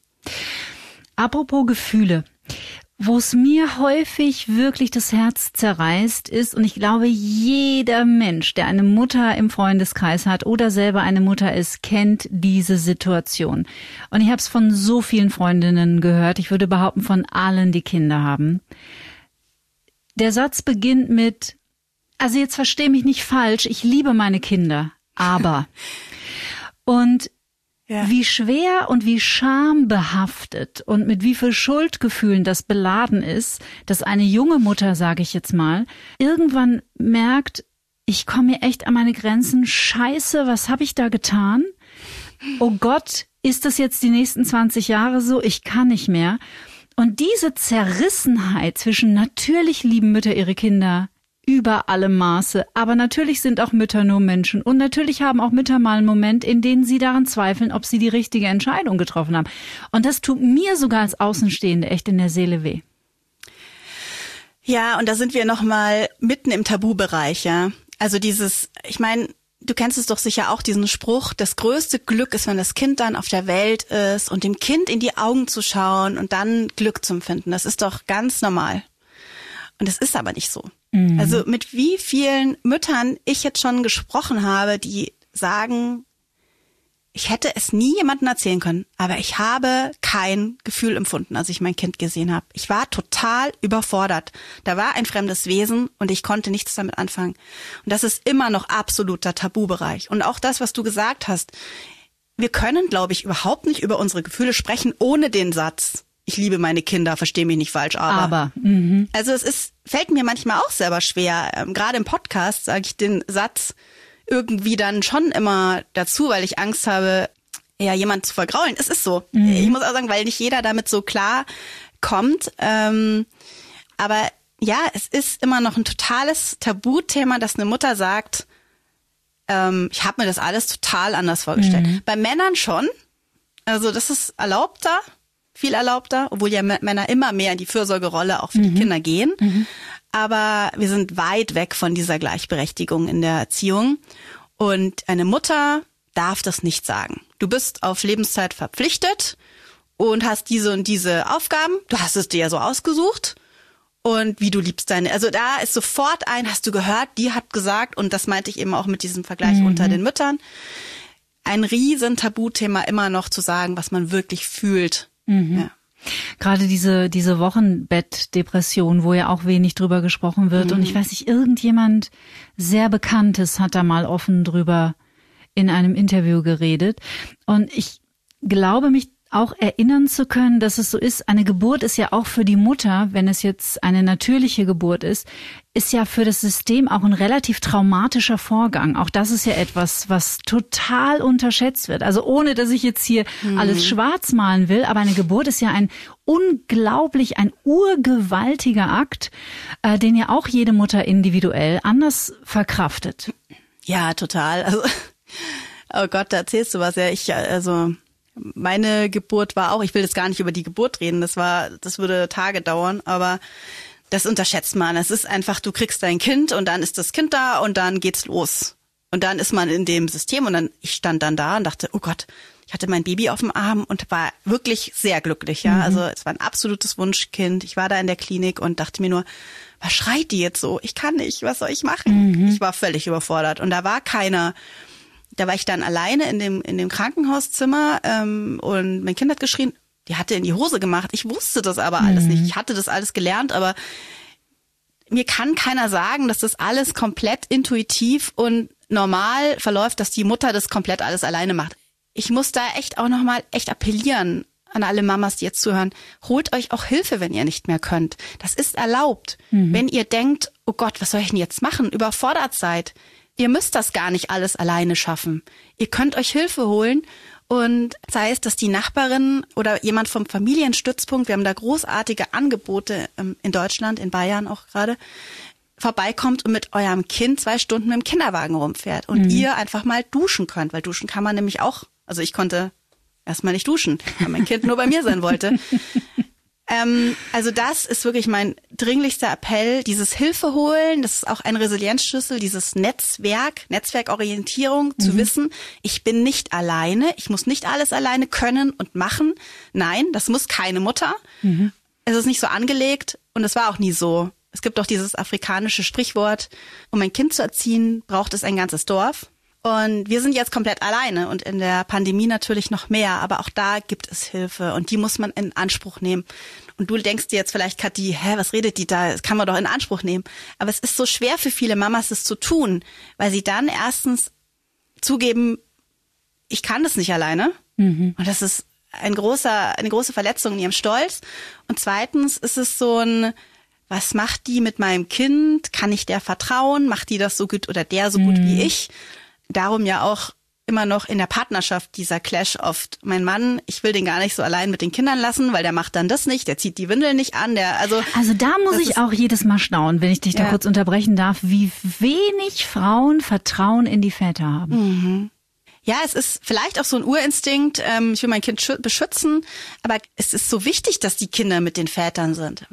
Apropos Gefühle. Wo es mir häufig wirklich das Herz zerreißt ist, und ich glaube, jeder Mensch, der eine Mutter im Freundeskreis hat oder selber eine Mutter ist, kennt diese Situation. Und ich habe es von so vielen Freundinnen gehört, ich würde behaupten von allen, die Kinder haben. Der Satz beginnt mit, also jetzt versteh mich nicht falsch, ich liebe meine Kinder, aber. Und ja. Wie schwer und wie schambehaftet und mit wie viel Schuldgefühlen das beladen ist, dass eine junge Mutter, sage ich jetzt mal, irgendwann merkt, ich komme mir echt an meine Grenzen, scheiße, was habe ich da getan? Oh Gott, ist das jetzt die nächsten 20 Jahre so? Ich kann nicht mehr. Und diese Zerrissenheit zwischen natürlich lieben Mütter ihre Kinder über alle Maße. Aber natürlich sind auch Mütter nur Menschen. Und natürlich haben auch Mütter mal einen Moment, in dem sie daran zweifeln, ob sie die richtige Entscheidung getroffen haben. Und das tut mir sogar als Außenstehende echt in der Seele weh. Ja, und da sind wir nochmal mitten im Tabubereich, ja. Also ich meine, du kennst es doch sicher auch, diesen Spruch, das größte Glück ist, wenn das Kind dann auf der Welt ist und dem Kind in die Augen zu schauen und dann Glück zu empfinden. Das ist doch ganz normal. Und es ist aber nicht so. Also mit wie vielen Müttern ich jetzt schon gesprochen habe, die sagen, ich hätte es nie jemandem erzählen können, aber ich habe kein Gefühl empfunden, als ich mein Kind gesehen habe. Ich war total überfordert. Da war ein fremdes Wesen und ich konnte nichts damit anfangen. Und das ist immer noch absoluter Tabubereich. Und auch das, was du gesagt hast, wir können, glaube ich, überhaupt nicht über unsere Gefühle sprechen ohne den Satz, ich liebe meine Kinder, versteh mich nicht falsch, aber. Also fällt mir manchmal auch selber schwer. Gerade im Podcast sage ich den Satz irgendwie dann schon immer dazu, weil ich Angst habe, ja, jemand zu vergraulen. Es ist so. Ich muss auch sagen, weil nicht jeder damit so klar kommt. Aber ja, es ist immer noch ein totales Tabuthema, dass eine Mutter sagt, ich habe mir das alles total anders vorgestellt. Bei Männern schon. Also das ist viel erlaubter, obwohl ja Männer immer mehr in die Fürsorgerolle auch für die Kinder gehen. aber wir sind weit weg von dieser Gleichberechtigung in der Erziehung. Und eine Mutter darf das nicht sagen. Du bist auf Lebenszeit verpflichtet und hast diese und diese Aufgaben. Du hast es dir ja so ausgesucht. Und wie du liebst also da ist sofort hast du gehört, die hat gesagt, und das meinte ich eben auch mit diesem Vergleich unter den Müttern, ein riesen Tabuthema immer noch zu sagen, was man wirklich fühlt. Ja. Gerade diese Wochenbettdepression, wo ja auch wenig drüber gesprochen wird. Und ich weiß nicht, irgendjemand sehr Bekanntes hat da mal offen drüber in einem Interview geredet. Und ich glaube, mich auch erinnern zu können, dass es so ist, eine Geburt ist ja auch für die Mutter, wenn es jetzt eine natürliche Geburt ist ja für das System auch ein relativ traumatischer Vorgang. Auch das ist ja etwas, was total unterschätzt wird. Also ohne, dass ich jetzt hier alles schwarz malen will, aber eine Geburt ist ja ein urgewaltiger Akt, den ja auch jede Mutter individuell anders verkraftet. Ja, total. Also, oh Gott, da erzählst du was. Ja, meine Geburt war auch, ich will jetzt gar nicht über die Geburt reden, das würde Tage dauern, aber das unterschätzt man. Es ist einfach, du kriegst dein Kind und dann ist das Kind da und dann geht's los. Und dann ist man in dem System und ich stand dann da und dachte, oh Gott, ich hatte mein Baby auf dem Arm und war wirklich sehr glücklich, ja. Also es war ein absolutes Wunschkind. Ich war da in der Klinik und dachte mir nur, was schreit die jetzt so? Ich kann nicht, was soll ich machen? Ich war völlig überfordert und da war ich dann alleine in dem Krankenhauszimmer und mein Kind hat geschrien, die hatte in die Hose gemacht. Ich wusste das aber alles nicht. Ich hatte das alles gelernt, aber mir kann keiner sagen, dass das alles komplett intuitiv und normal verläuft, dass die Mutter das komplett alles alleine macht. Ich muss da echt auch nochmal appellieren an alle Mamas, die jetzt zuhören. Holt euch auch Hilfe, wenn ihr nicht mehr könnt. Das ist erlaubt. Wenn ihr denkt, oh Gott, was soll ich denn jetzt machen? Überfordert seid. Ihr müsst das gar nicht alles alleine schaffen. Ihr könnt euch Hilfe holen und sei es, dass die Nachbarin oder jemand vom Familienstützpunkt, wir haben da großartige Angebote in Deutschland, in Bayern auch gerade, vorbeikommt und mit eurem Kind 2 Stunden mit dem Kinderwagen rumfährt und ihr einfach mal duschen könnt, weil duschen kann man nämlich auch. Also ich konnte erstmal nicht duschen, weil mein Kind nur bei mir sein wollte. Also das ist wirklich mein dringlichster Appell, dieses Hilfe holen, das ist auch ein Resilienzschlüssel, dieses Netzwerkorientierung, zu wissen, ich bin nicht alleine, ich muss nicht alles alleine können und machen. Nein, das muss keine Mutter. Es ist nicht so angelegt und es war auch nie so. Es gibt doch dieses afrikanische Sprichwort, um ein Kind zu erziehen, braucht es ein ganzes Dorf. Und wir sind jetzt komplett alleine und in der Pandemie natürlich noch mehr, aber auch da gibt es Hilfe und die muss man in Anspruch nehmen. Und du denkst dir jetzt vielleicht, Kathi, was redet die da? Das kann man doch in Anspruch nehmen. Aber es ist so schwer für viele Mamas, das zu tun, weil sie dann erstens zugeben, ich kann das nicht alleine. Und das ist eine große Verletzung in ihrem Stolz. Und zweitens ist es so was macht die mit meinem Kind? Kann ich der vertrauen? Macht die das so gut oder der so gut wie ich? Darum ja auch immer noch in der Partnerschaft dieser Clash oft. Mein Mann, ich will den gar nicht so allein mit den Kindern lassen, weil der macht dann das nicht, der zieht die Windeln nicht an. Also da muss ich auch jedes Mal staunen, wenn ich dich da kurz unterbrechen darf, wie wenig Frauen Vertrauen in die Väter haben. Ja, es ist vielleicht auch so ein Urinstinkt, ich will mein Kind beschützen, aber es ist so wichtig, dass die Kinder mit den Vätern sind,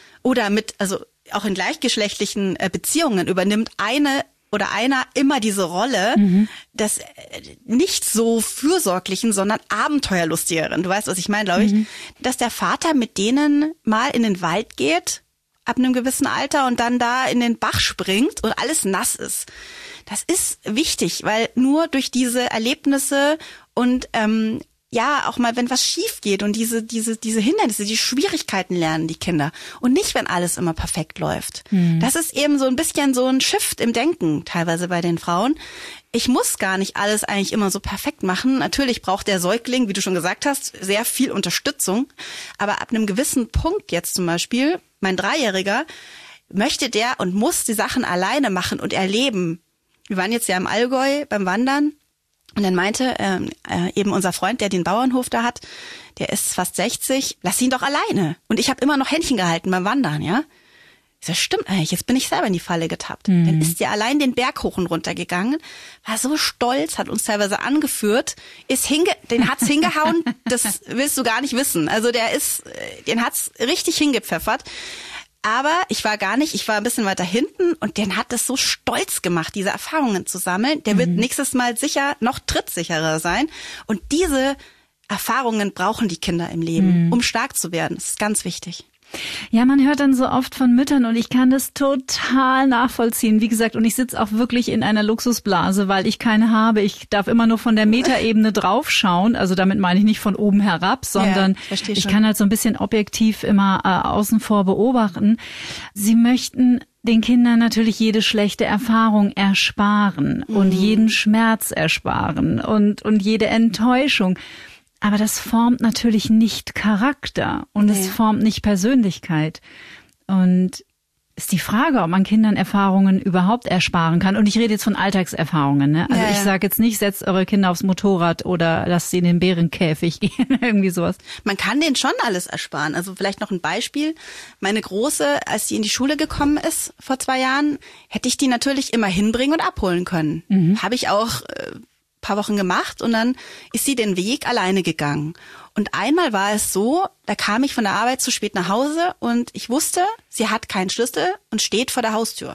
also auch in gleichgeschlechtlichen Beziehungen übernimmt einer immer diese Rolle des nicht so fürsorglichen, sondern abenteuerlustigeren. Du weißt, was ich meine, glaube ich. Dass der Vater mit denen mal in den Wald geht, ab einem gewissen Alter, und dann da in den Bach springt und alles nass ist. Das ist wichtig, weil nur durch diese Erlebnisse und auch mal, wenn was schief geht und diese Hindernisse, die Schwierigkeiten lernen die Kinder und nicht, wenn alles immer perfekt läuft. Das ist eben so ein bisschen so ein Shift im Denken teilweise bei den Frauen. Ich muss gar nicht alles eigentlich immer so perfekt machen. Natürlich braucht der Säugling, wie du schon gesagt hast, sehr viel Unterstützung. Aber ab einem gewissen Punkt jetzt zum Beispiel, mein 3-Jähriger, möchte der und muss die Sachen alleine machen und erleben. Wir waren jetzt ja im Allgäu beim Wandern. Und dann meinte eben unser Freund, der den Bauernhof da hat, der ist fast 60, lass ihn doch alleine. Und ich habe immer noch Händchen gehalten beim Wandern, ja. Ich sag, stimmt eigentlich, jetzt bin ich selber in die Falle getappt. Dann ist der allein den Berg hoch und runter gegangen, war so stolz, hat uns teilweise angeführt, den hat's hingehauen, das willst du gar nicht wissen. Also den hat's richtig hingepfeffert. Aber ich war ein bisschen weiter hinten und den hat es so stolz gemacht, diese Erfahrungen zu sammeln. Der wird nächstes Mal sicher noch trittsicherer sein. Und diese Erfahrungen brauchen die Kinder im Leben, um stark zu werden. Das ist ganz wichtig. Ja, man hört dann so oft von Müttern und ich kann das total nachvollziehen. Wie gesagt, und ich sitze auch wirklich in einer Luxusblase, weil ich keine habe. Ich darf immer nur von der Metaebene draufschauen. Also damit meine ich nicht von oben herab, sondern ich kann halt so ein bisschen objektiv immer außen vor beobachten. Sie möchten den Kindern natürlich jede schlechte Erfahrung ersparen und jeden Schmerz ersparen und jede Enttäuschung. Aber das formt natürlich nicht Charakter und es formt nicht Persönlichkeit. Und ist die Frage, ob man Kindern Erfahrungen überhaupt ersparen kann. Und ich rede jetzt von Alltagserfahrungen. Ne? Also ich sage jetzt nicht, setzt eure Kinder aufs Motorrad oder lasst sie in den Bärenkäfig gehen, irgendwie sowas. Man kann denen schon alles ersparen. Also vielleicht noch ein Beispiel. Meine Große, als sie in die Schule gekommen ist vor 2 Jahren, hätte ich die natürlich immer hinbringen und abholen können. Habe ich auch paar Wochen gemacht und dann ist sie den Weg alleine gegangen. Und einmal war es so, da kam ich von der Arbeit zu spät nach Hause und ich wusste, sie hat keinen Schlüssel und steht vor der Haustür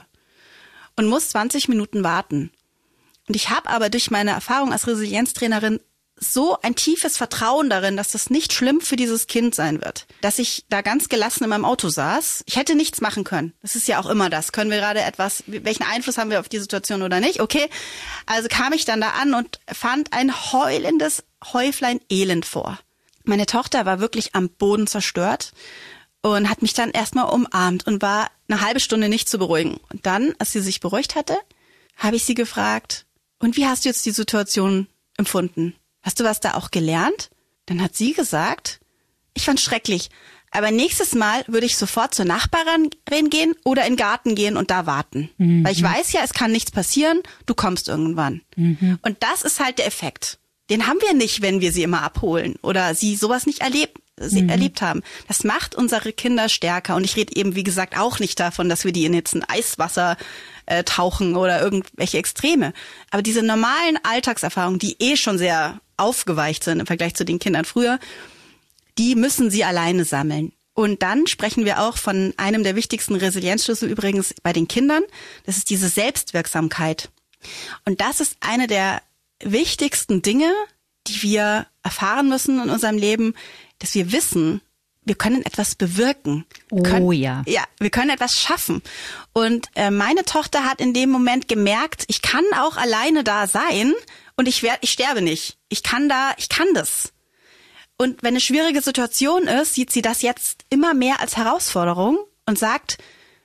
und muss 20 Minuten warten. Und ich habe aber durch meine Erfahrung als Resilienztrainerin so ein tiefes Vertrauen darin, dass das nicht schlimm für dieses Kind sein wird, dass ich da ganz gelassen in meinem Auto saß. Ich hätte nichts machen können. Das ist ja auch immer das. Können wir gerade welchen Einfluss haben wir auf die Situation oder nicht? Okay, also kam ich dann da an und fand ein heulendes Häuflein Elend vor. Meine Tochter war wirklich am Boden zerstört und hat mich dann erstmal umarmt und war eine halbe Stunde nicht zu beruhigen. Und dann, als sie sich beruhigt hatte, habe ich sie gefragt, und wie hast du jetzt die Situation empfunden? Hast du was da auch gelernt? Dann hat sie gesagt, ich fand's schrecklich, aber nächstes Mal würde ich sofort zur Nachbarin gehen oder in den Garten gehen und da warten. Weil ich weiß ja, es kann nichts passieren, du kommst irgendwann. Und das ist halt der Effekt. Den haben wir nicht, wenn wir sie immer abholen oder sie sowas nicht erlebt haben. Das macht unsere Kinder stärker. Und ich rede eben, wie gesagt, auch nicht davon, dass wir die in jetzt ein Eiswasser tauchen oder irgendwelche Extreme. Aber diese normalen Alltagserfahrungen, die schon sehr aufgeweicht sind im Vergleich zu den Kindern früher, die müssen sie alleine sammeln. Und dann sprechen wir auch von einem der wichtigsten Resilienzschlüssel übrigens bei den Kindern. Das ist diese Selbstwirksamkeit. Und das ist eine der wichtigsten Dinge, die wir erfahren müssen in unserem Leben, dass wir wissen, wir können etwas bewirken. Ja, wir können etwas schaffen. Und meine Tochter hat in dem Moment gemerkt, ich kann auch alleine da sein und ich sterbe nicht. Ich kann das. Und wenn eine schwierige Situation ist, sieht sie das jetzt immer mehr als Herausforderung und sagt,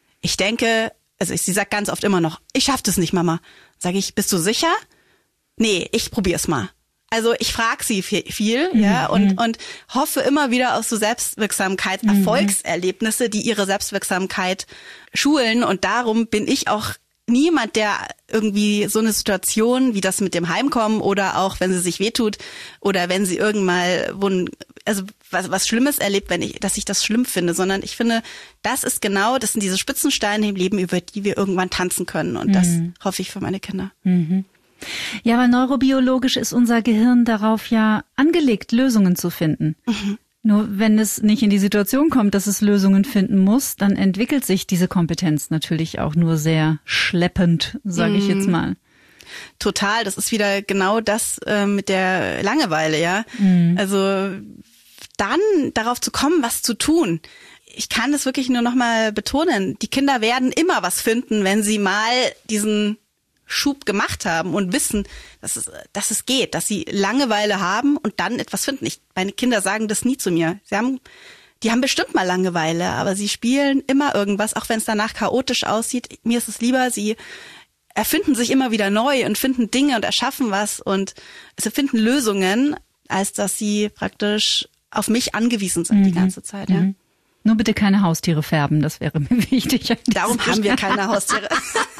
sie sagt ganz oft immer noch, ich schaff das nicht, Mama. Sage ich, bist du sicher? Nee, ich probier's mal. Also ich frage sie viel, und hoffe immer wieder auf so Selbstwirksamkeit, Erfolgserlebnisse, die ihre Selbstwirksamkeit schulen. Und darum bin ich auch niemand, der irgendwie so eine Situation wie das mit dem Heimkommen oder auch wenn sie sich wehtut oder wenn sie irgendwann was Schlimmes erlebt, dass ich das schlimm finde, sondern ich finde, das sind diese Spitzensteine im Leben, über die wir irgendwann tanzen können. Und das hoffe ich für meine Kinder. Ja, weil neurobiologisch ist unser Gehirn darauf ja angelegt, Lösungen zu finden. Nur wenn es nicht in die Situation kommt, dass es Lösungen finden muss, dann entwickelt sich diese Kompetenz natürlich auch nur sehr schleppend, sage ich jetzt mal. Total, das ist wieder genau das mit der Langeweile, ja. Also dann darauf zu kommen, was zu tun. Ich kann das wirklich nur noch mal betonen. Die Kinder werden immer was finden, wenn sie mal diesen Schub gemacht haben und wissen, dass es geht, dass sie Langeweile haben und dann etwas finden. Meine Kinder sagen das nie zu mir. Die haben bestimmt mal Langeweile, aber sie spielen immer irgendwas, auch wenn es danach chaotisch aussieht. Mir ist es lieber, sie erfinden sich immer wieder neu und finden Dinge und erschaffen was und sie finden Lösungen, als dass sie praktisch auf mich angewiesen sind die ganze Zeit. Ja. Nur bitte keine Haustiere färben, das wäre mir wichtig. Darum haben wir keine Haustiere.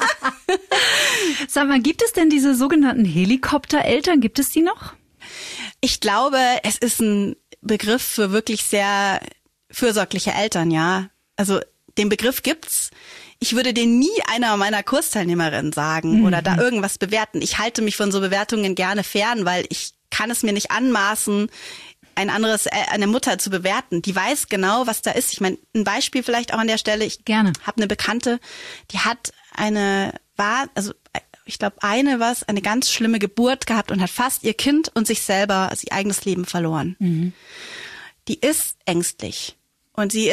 Sag mal, gibt es denn diese sogenannten Helikoptereltern? Gibt es die noch? Ich glaube, es ist ein Begriff für wirklich sehr fürsorgliche Eltern, ja. Also den Begriff gibt's. Ich würde den nie einer meiner Kursteilnehmerinnen sagen oder da irgendwas bewerten. Ich halte mich von so Bewertungen gerne fern, weil ich kann es mir nicht anmaßen, eine Mutter zu bewerten. Die weiß genau, was da ist. Ich meine, ein Beispiel vielleicht auch an der Stelle. Ich Gerne. habe eine Bekannte, die hat eine ganz schlimme Geburt gehabt und hat fast ihr Kind und sich selber, also ihr eigenes Leben verloren. Mhm. Die ist ängstlich. Und die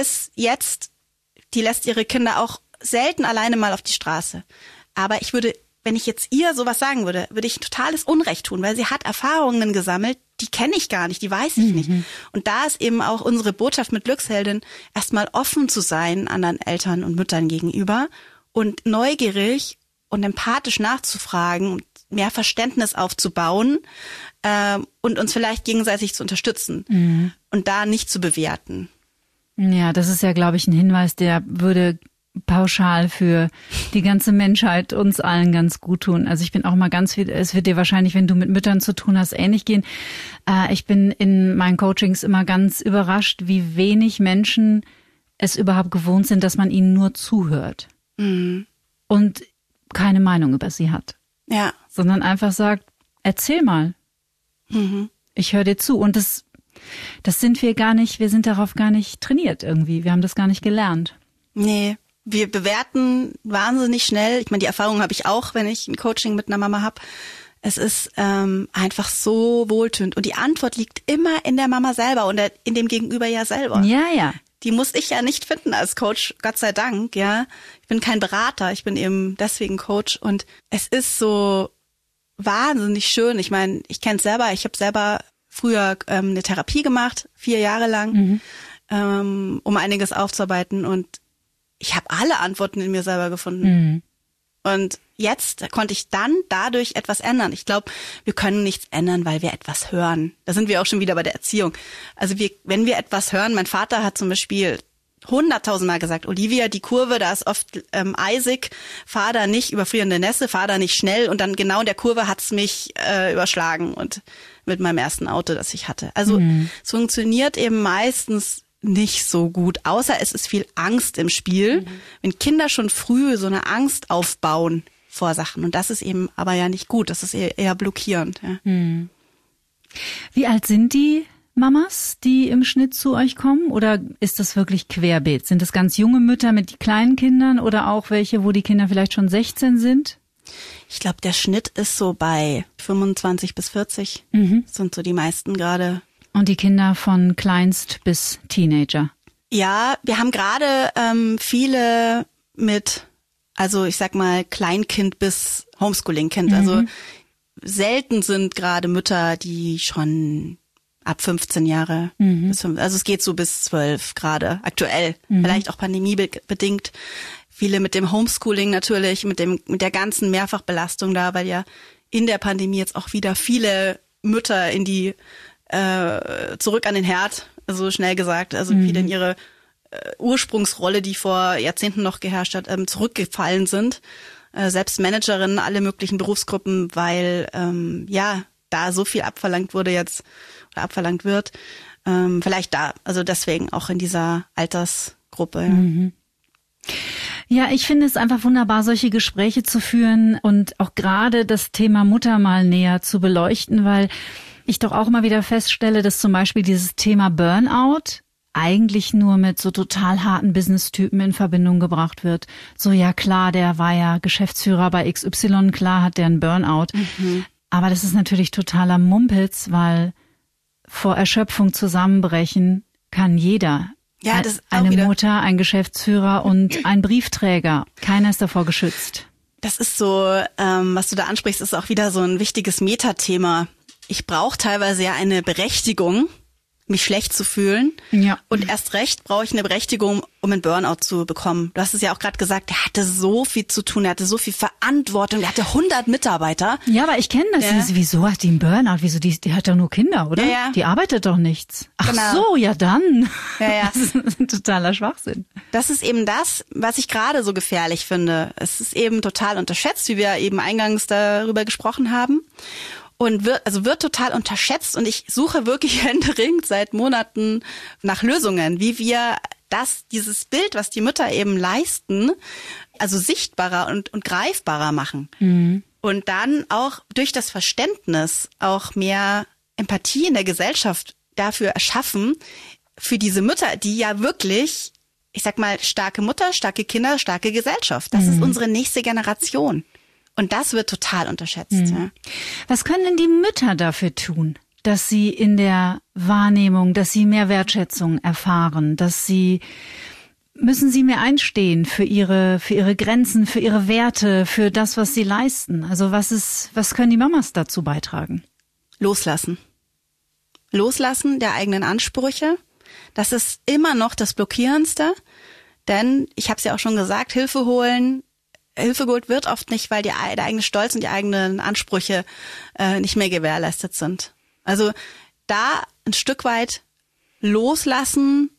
lässt ihre Kinder auch selten alleine mal auf die Straße. Aber wenn ich jetzt ihr sowas sagen würde ich totales Unrecht tun, weil sie hat Erfahrungen gesammelt, die kenne ich gar nicht, die weiß ich nicht. Und da ist eben auch unsere Botschaft mit Glücksheldin, erstmal offen zu sein anderen Eltern und Müttern gegenüber und neugierig und empathisch nachzufragen, mehr Verständnis aufzubauen und uns vielleicht gegenseitig zu unterstützen und da nicht zu bewerten. Ja, das ist ja, glaube ich, ein Hinweis, der würde pauschal für die ganze Menschheit uns allen ganz gut tun. Also ich bin auch mal es wird dir wahrscheinlich, wenn du mit Müttern zu tun hast, ähnlich gehen. Ich bin in meinen Coachings immer ganz überrascht, wie wenig Menschen es überhaupt gewohnt sind, dass man ihnen nur zuhört und keine Meinung über sie hat. Ja. Sondern einfach sagt, erzähl mal. Ich höre dir zu. Und das sind wir sind darauf gar nicht trainiert irgendwie. Wir haben das gar nicht gelernt. Nee. Wir bewerten wahnsinnig schnell. Ich meine, die Erfahrung habe ich auch, wenn ich ein Coaching mit einer Mama habe. Es ist einfach so wohltuend. Und die Antwort liegt immer in der Mama selber und in dem Gegenüber ja selber. Ja, ja. Die muss ich ja nicht finden als Coach, Gott sei Dank, ja. Ich bin kein Berater, ich bin eben deswegen Coach. Und es ist so wahnsinnig schön. Ich meine, ich kenne es selber. Ich habe selber früher eine Therapie gemacht, 4 Jahre lang, um einiges aufzuarbeiten. Und ich habe alle Antworten in mir selber gefunden. Und jetzt konnte ich dann dadurch etwas ändern. Ich glaube, wir können nichts ändern, weil wir etwas hören. Da sind wir auch schon wieder bei der Erziehung. Also wenn wir etwas hören, mein Vater hat zum Beispiel 100.000 Mal gesagt, Olivia, die Kurve, da ist oft eisig, fahr da nicht über frierende Nässe, fahr da nicht schnell. Und dann genau in der Kurve hat's mich überschlagen und mit meinem ersten Auto, das ich hatte. Also es funktioniert eben meistens nicht so gut, außer es ist viel Angst im Spiel, wenn Kinder schon früh so eine Angst aufbauen vor Sachen. Und das ist eben aber ja nicht gut, das ist eher blockierend. Ja. Wie alt sind die Mamas, die im Schnitt zu euch kommen? Oder ist das wirklich querbeet? Sind das ganz junge Mütter mit kleinen Kindern oder auch welche, wo die Kinder vielleicht schon 16 sind? Ich glaube, der Schnitt ist so bei 25 bis 40, sind so die meisten gerade. Und die Kinder von Kleinst bis Teenager? Ja, wir haben gerade viele mit, also ich sag mal Kleinkind bis Homeschooling-Kind. Also selten sind gerade Mütter, die schon ab 15 Jahre bis 5, also es geht so bis 12 gerade aktuell. Vielleicht auch pandemiebedingt. Viele mit dem Homeschooling natürlich, mit der ganzen Mehrfachbelastung da, weil ja in der Pandemie jetzt auch wieder viele Mütter in die zurück an den Herd, so schnell gesagt, also viele in ihre Ursprungsrolle, die vor Jahrzehnten noch geherrscht hat, zurückgefallen sind. Selbst Managerinnen, alle möglichen Berufsgruppen, weil da so viel abverlangt wurde jetzt oder abverlangt wird. Vielleicht da, also deswegen auch in dieser Altersgruppe. Ja, ich finde es einfach wunderbar, solche Gespräche zu führen und auch gerade das Thema Mutter mal näher zu beleuchten, weil ich doch auch immer wieder feststelle, dass zum Beispiel dieses Thema Burnout eigentlich nur mit so total harten Business-Typen in Verbindung gebracht wird. So, ja klar, der war ja Geschäftsführer bei XY, klar hat der einen Burnout. Aber das ist natürlich totaler Mumpitz, weil vor Erschöpfung zusammenbrechen kann jeder. Ja, das eine Mutter, ein Geschäftsführer und ein Briefträger. Keiner ist davor geschützt. Das ist so, was du da ansprichst, ist auch wieder so ein wichtiges Metathema. Ich brauche teilweise ja eine Berechtigung, mich schlecht zu fühlen. Ja. Und erst recht brauche ich eine Berechtigung, um einen Burnout zu bekommen. Du hast es ja auch gerade gesagt, er hatte so viel zu tun, er hatte so viel Verantwortung, er hatte 100 Mitarbeiter. Ja, aber ich kenne das. Ja. Wieso hat die einen Burnout? Wieso, die hat doch nur Kinder, oder? Ja. Die arbeitet doch nichts. Ach genau. So, ja dann. Ja. Das ist ein totaler Schwachsinn. Das ist eben das, was ich gerade so gefährlich finde. Es ist eben total unterschätzt, wie wir eben eingangs darüber gesprochen haben. Und wird total unterschätzt und ich suche wirklich händeringend seit Monaten nach Lösungen, wie wir dieses Bild, was die Mütter eben leisten, also sichtbarer und greifbarer machen. Und dann auch durch das Verständnis auch mehr Empathie in der Gesellschaft dafür erschaffen, für diese Mütter, die ja wirklich, ich sag mal, starke Mutter, starke Kinder, starke Gesellschaft. Das ist unsere nächste Generation. Und das wird total unterschätzt. Ja. Was können denn die Mütter dafür tun, dass sie in der Wahrnehmung, dass sie mehr Wertschätzung erfahren, müssen sie mehr einstehen für ihre Grenzen, für ihre Werte, für das, was sie leisten? Also was können die Mamas dazu beitragen? Loslassen. Loslassen der eigenen Ansprüche. Das ist immer noch das Blockierendste. Denn, ich habe es ja auch schon gesagt, Hilfe geholt wird oft nicht, weil der eigene Stolz und die eigenen Ansprüche nicht mehr gewährleistet sind. Also da ein Stück weit loslassen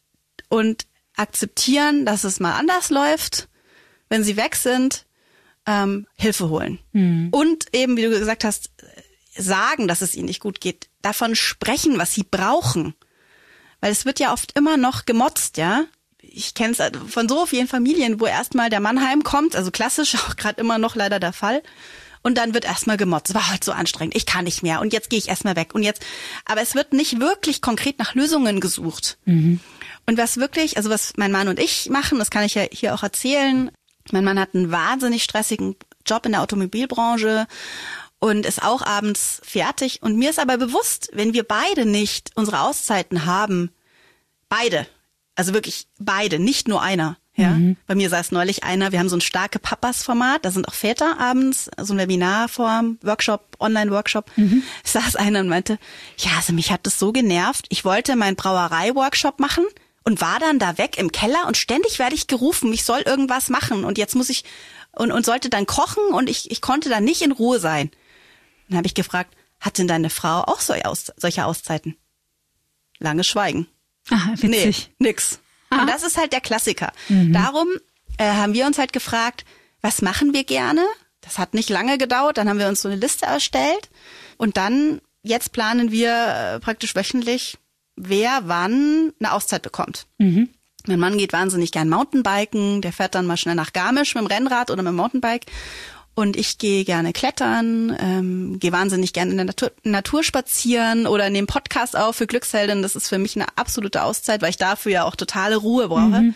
und akzeptieren, dass es mal anders läuft, wenn sie weg sind, Hilfe holen. Und eben, wie du gesagt hast, sagen, dass es ihnen nicht gut geht, davon sprechen, was sie brauchen. Weil es wird ja oft immer noch gemotzt, ja. Ich kenne es von so vielen Familien, wo erstmal der Mann heimkommt, also klassisch auch gerade immer noch leider der Fall. Und dann wird erstmal gemotzt, war heute so anstrengend, ich kann nicht mehr und jetzt gehe ich erstmal weg. Aber es wird nicht wirklich konkret nach Lösungen gesucht. Und was mein Mann und ich machen, das kann ich ja hier auch erzählen. Mein Mann hat einen wahnsinnig stressigen Job in der Automobilbranche und ist auch abends fertig. Und mir ist aber bewusst, wenn wir beide nicht unsere Auszeiten haben, beide, also wirklich beide, nicht nur einer. Ja, bei mir saß neulich einer, wir haben so ein starke Papas-Format, da sind auch Väter abends, so ein Webinarform, Workshop, Online-Workshop. Saß einer und meinte, ja, also mich hat das so genervt, ich wollte meinen Brauerei-Workshop machen und war dann da weg im Keller und ständig werde ich gerufen, ich soll irgendwas machen und jetzt muss ich und sollte dann kochen und ich konnte dann nicht in Ruhe sein. Dann habe ich gefragt, hat denn deine Frau auch solche Auszeiten? Langes Schweigen. Ah, witzig. Nee, nix. Und das ist halt der Klassiker. Darum haben wir uns halt gefragt, was machen wir gerne? Das hat nicht lange gedauert. Dann haben wir uns so eine Liste erstellt. Und dann, jetzt planen wir praktisch wöchentlich, wer wann eine Auszeit bekommt. Mein Mann geht wahnsinnig gern Mountainbiken. Der fährt dann mal schnell nach Garmisch mit dem Rennrad oder mit dem Mountainbike. Und ich gehe gerne klettern, gehe wahnsinnig gerne in der Natur spazieren oder nehme Podcast auf für Glücksheldin. Das ist für mich eine absolute Auszeit, weil ich dafür ja auch totale Ruhe brauche.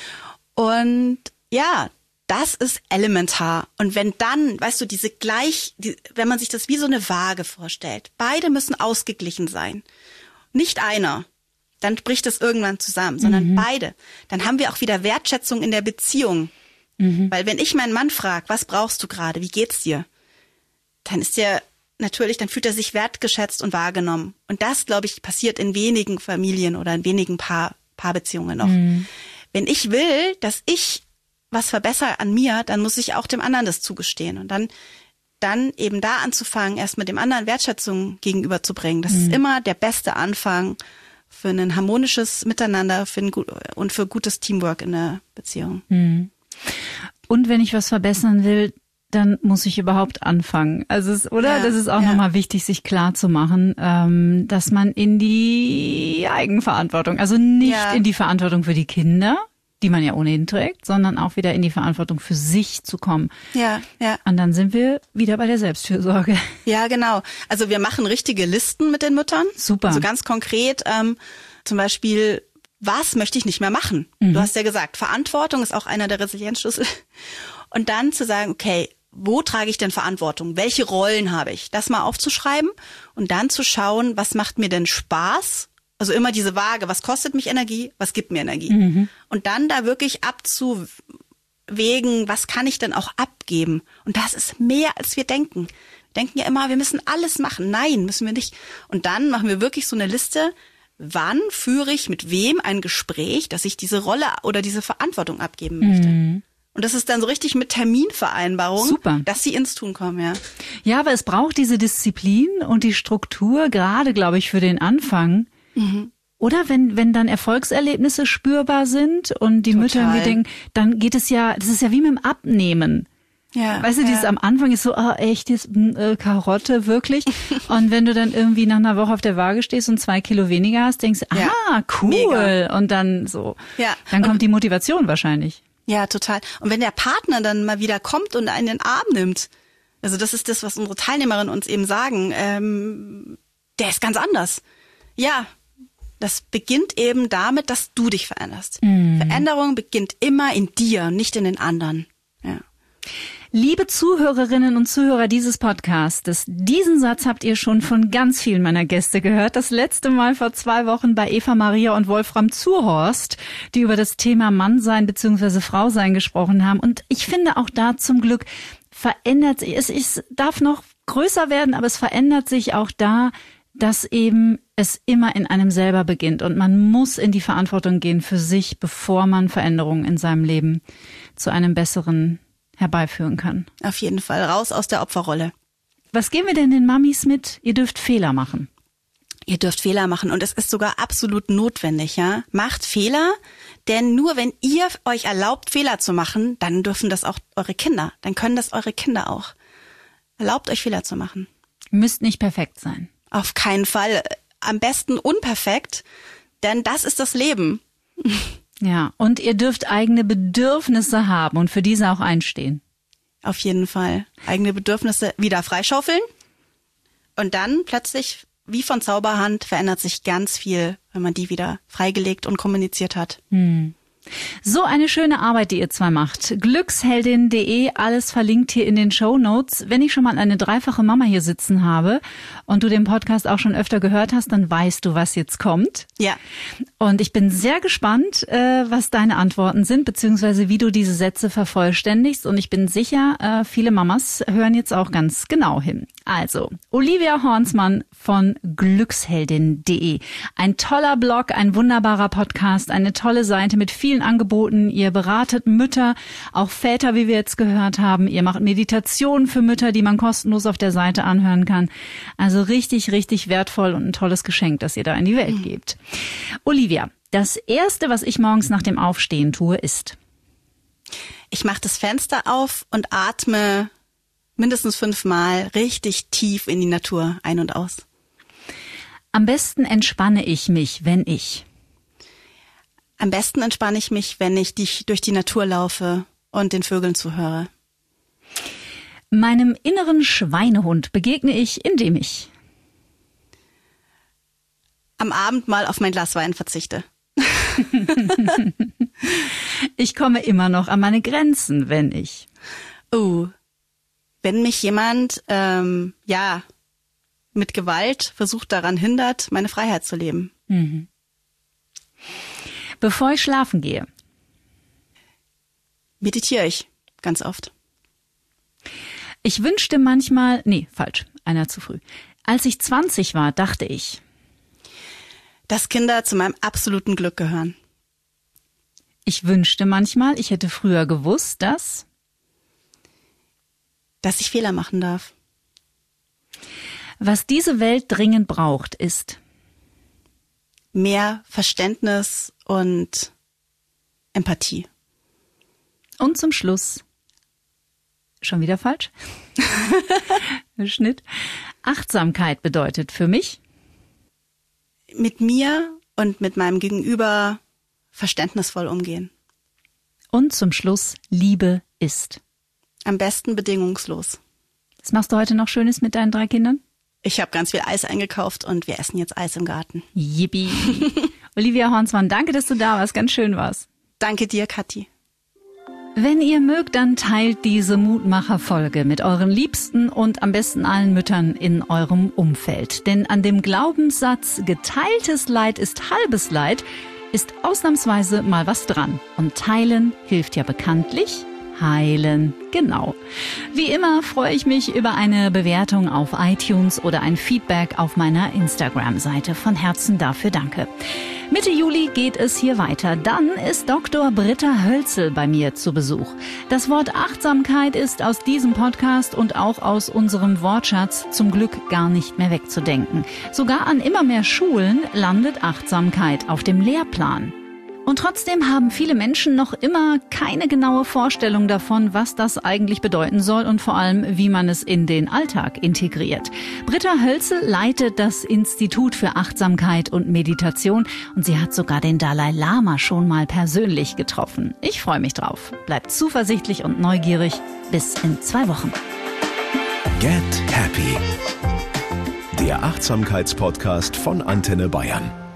Und ja, das ist elementar. Und wenn dann, weißt du, wenn man sich das wie so eine Waage vorstellt, beide müssen ausgeglichen sein. Nicht einer, dann bricht es irgendwann zusammen, sondern beide. Dann haben wir auch wieder Wertschätzung in der Beziehung. Weil wenn ich meinen Mann frage, was brauchst du gerade, wie geht's dir? Dann dann fühlt er sich wertgeschätzt und wahrgenommen. Und das, glaube ich, passiert in wenigen Familien oder in wenigen Paarbeziehungen noch. Wenn ich will, dass ich was verbessere an mir, dann muss ich auch dem anderen das zugestehen. Und dann eben da anzufangen, erst mit dem anderen Wertschätzung gegenüberzubringen. Das ist immer der beste Anfang für ein harmonisches Miteinander und für gutes Teamwork in der Beziehung. Und wenn ich was verbessern will, dann muss ich überhaupt anfangen. Also das ist auch nochmal wichtig, sich klar zu machen, dass man in die Eigenverantwortung, also nicht in die Verantwortung für die Kinder, die man ja ohnehin trägt, sondern auch wieder in die Verantwortung für sich zu kommen. Ja. Und dann sind wir wieder bei der Selbstfürsorge. Ja, genau. Also wir machen richtige Listen mit den Müttern. Super. Also ganz konkret, zum Beispiel, was möchte ich nicht mehr machen? Du hast ja gesagt, Verantwortung ist auch einer der Resilienzschlüssel. Und dann zu sagen, okay, wo trage ich denn Verantwortung? Welche Rollen habe ich? Das mal aufzuschreiben und dann zu schauen, was macht mir denn Spaß? Also immer diese Waage, was kostet mich Energie, was gibt mir Energie? Und dann da wirklich abzuwägen, was kann ich denn auch abgeben? Und das ist mehr, als wir denken. Wir denken ja immer, wir müssen alles machen. Nein, müssen wir nicht. Und dann machen wir wirklich so eine Liste, wann führe ich mit wem ein Gespräch, dass ich diese Rolle oder diese Verantwortung abgeben möchte. Und das ist dann so richtig mit Terminvereinbarung, super, dass sie ins Tun kommen, ja. Ja, aber es braucht diese Disziplin und die Struktur, gerade, glaube ich, für den Anfang. Oder wenn dann Erfolgserlebnisse spürbar sind und die Mütter irgendwie denken, dann geht es ja, das ist ja wie mit dem Abnehmen. Ja, weißt du, dieses am Anfang ist so, echt, jetzt Karotte, wirklich. Und wenn du dann irgendwie nach einer Woche auf der Waage stehst und 2 Kilo weniger hast, denkst du, cool. Mega. Und dann so, dann kommt die Motivation wahrscheinlich. Ja, total. Und wenn der Partner dann mal wieder kommt und einen in den Arm nimmt, also das ist das, was unsere Teilnehmerinnen uns eben sagen, der ist ganz anders. Ja, das beginnt eben damit, dass du dich veränderst. Veränderung beginnt immer in dir, nicht in den anderen. Ja. Liebe Zuhörerinnen und Zuhörer dieses Podcasts, diesen Satz habt ihr schon von ganz vielen meiner Gäste gehört. Das letzte Mal vor 2 Wochen bei Eva Maria und Wolfram Zurhorst, die über das Thema Mannsein bzw. Frausein gesprochen haben. Und ich finde auch da zum Glück verändert sich, es darf noch größer werden, aber es verändert sich auch da, dass eben es immer in einem selber beginnt. Und man muss in die Verantwortung gehen für sich, bevor man Veränderungen in seinem Leben zu einem besseren herbeiführen kann. Auf jeden Fall, raus aus der Opferrolle. Was geben wir denn den Mamis mit? Ihr dürft Fehler machen. Ihr dürft Fehler machen und es ist sogar absolut notwendig, ja. Macht Fehler, denn nur wenn ihr euch erlaubt, Fehler zu machen, dann dürfen das auch eure Kinder. Dann können das eure Kinder auch. Erlaubt euch Fehler zu machen. Müsst nicht perfekt sein. Auf keinen Fall. Am besten unperfekt, denn das ist das Leben. Ja, und ihr dürft eigene Bedürfnisse haben und für diese auch einstehen. Auf jeden Fall. Eigene Bedürfnisse wieder freischaufeln und dann plötzlich, wie von Zauberhand, verändert sich ganz viel, wenn man die wieder freigelegt und kommuniziert hat. So eine schöne Arbeit, die ihr zwei macht. Glücksheldin.de, alles verlinkt hier in den Shownotes. Wenn ich schon mal eine dreifache Mama hier sitzen habe und du den Podcast auch schon öfter gehört hast, dann weißt du, was jetzt kommt. Ja. Und ich bin sehr gespannt, was deine Antworten sind, beziehungsweise wie du diese Sätze vervollständigst. Und ich bin sicher, viele Mamas hören jetzt auch ganz genau hin. Also, Olivia Hornsmann von Glücksheldin.de. Ein toller Blog, ein wunderbarer Podcast, eine tolle Seite mit vielen Angeboten. Ihr beratet Mütter, auch Väter, wie wir jetzt gehört haben. Ihr macht Meditationen für Mütter, die man kostenlos auf der Seite anhören kann. Also richtig, richtig wertvoll und ein tolles Geschenk, das ihr da in die Welt gebt. Olivia, das Erste, was ich morgens nach dem Aufstehen tue, ist? Ich mache das Fenster auf und atme mindestens 5 Mal richtig tief in die Natur ein und aus. Am besten entspanne ich mich, wenn ich? Am besten entspanne ich mich, wenn ich durch die Natur laufe und den Vögeln zuhöre. Meinem inneren Schweinehund begegne ich, indem ich? Am Abend mal auf mein Glas Wein verzichte. Ich komme immer noch an meine Grenzen, wenn ich? Wenn mich jemand, mit Gewalt versucht daran hindert, meine Freiheit zu leben. Bevor ich schlafen gehe? Meditiere ich ganz oft. Ich wünschte manchmal, einer zu früh. Als ich 20 war, dachte ich, dass Kinder zu meinem absoluten Glück gehören. Ich wünschte manchmal, ich hätte früher gewusst, dass ich Fehler machen darf. Was diese Welt dringend braucht, ist mehr Verständnis und Empathie. Und zum Schluss, schon wieder falsch, Schnitt, Achtsamkeit bedeutet für mich, mit mir und mit meinem Gegenüber verständnisvoll umgehen. Und zum Schluss, Liebe ist. Am besten bedingungslos. Was machst du heute noch Schönes mit deinen 3 Kindern? Ich habe ganz viel Eis eingekauft und wir essen jetzt Eis im Garten. Yippie. Olivia Hornsmann, danke, dass du da warst. Ganz schön war's. Danke dir, Kathi. Wenn ihr mögt, dann teilt diese Mutmacher-Folge mit euren Liebsten und am besten allen Müttern in eurem Umfeld. Denn an dem Glaubenssatz, geteiltes Leid ist halbes Leid, ist ausnahmsweise mal was dran. Und teilen hilft ja bekanntlich heilen. Genau. Wie immer freue ich mich über eine Bewertung auf iTunes oder ein Feedback auf meiner Instagram-Seite. Von Herzen dafür danke. Mitte Juli geht es hier weiter. Dann ist Dr. Britta Hölzel bei mir zu Besuch. Das Wort Achtsamkeit ist aus diesem Podcast und auch aus unserem Wortschatz zum Glück gar nicht mehr wegzudenken. Sogar an immer mehr Schulen landet Achtsamkeit auf dem Lehrplan. Und trotzdem haben viele Menschen noch immer keine genaue Vorstellung davon, was das eigentlich bedeuten soll und vor allem, wie man es in den Alltag integriert. Britta Hölzel leitet das Institut für Achtsamkeit und Meditation und sie hat sogar den Dalai Lama schon mal persönlich getroffen. Ich freue mich drauf. Bleibt zuversichtlich und neugierig. Bis in 2 Wochen. Get Happy. Der Achtsamkeitspodcast von Antenne Bayern.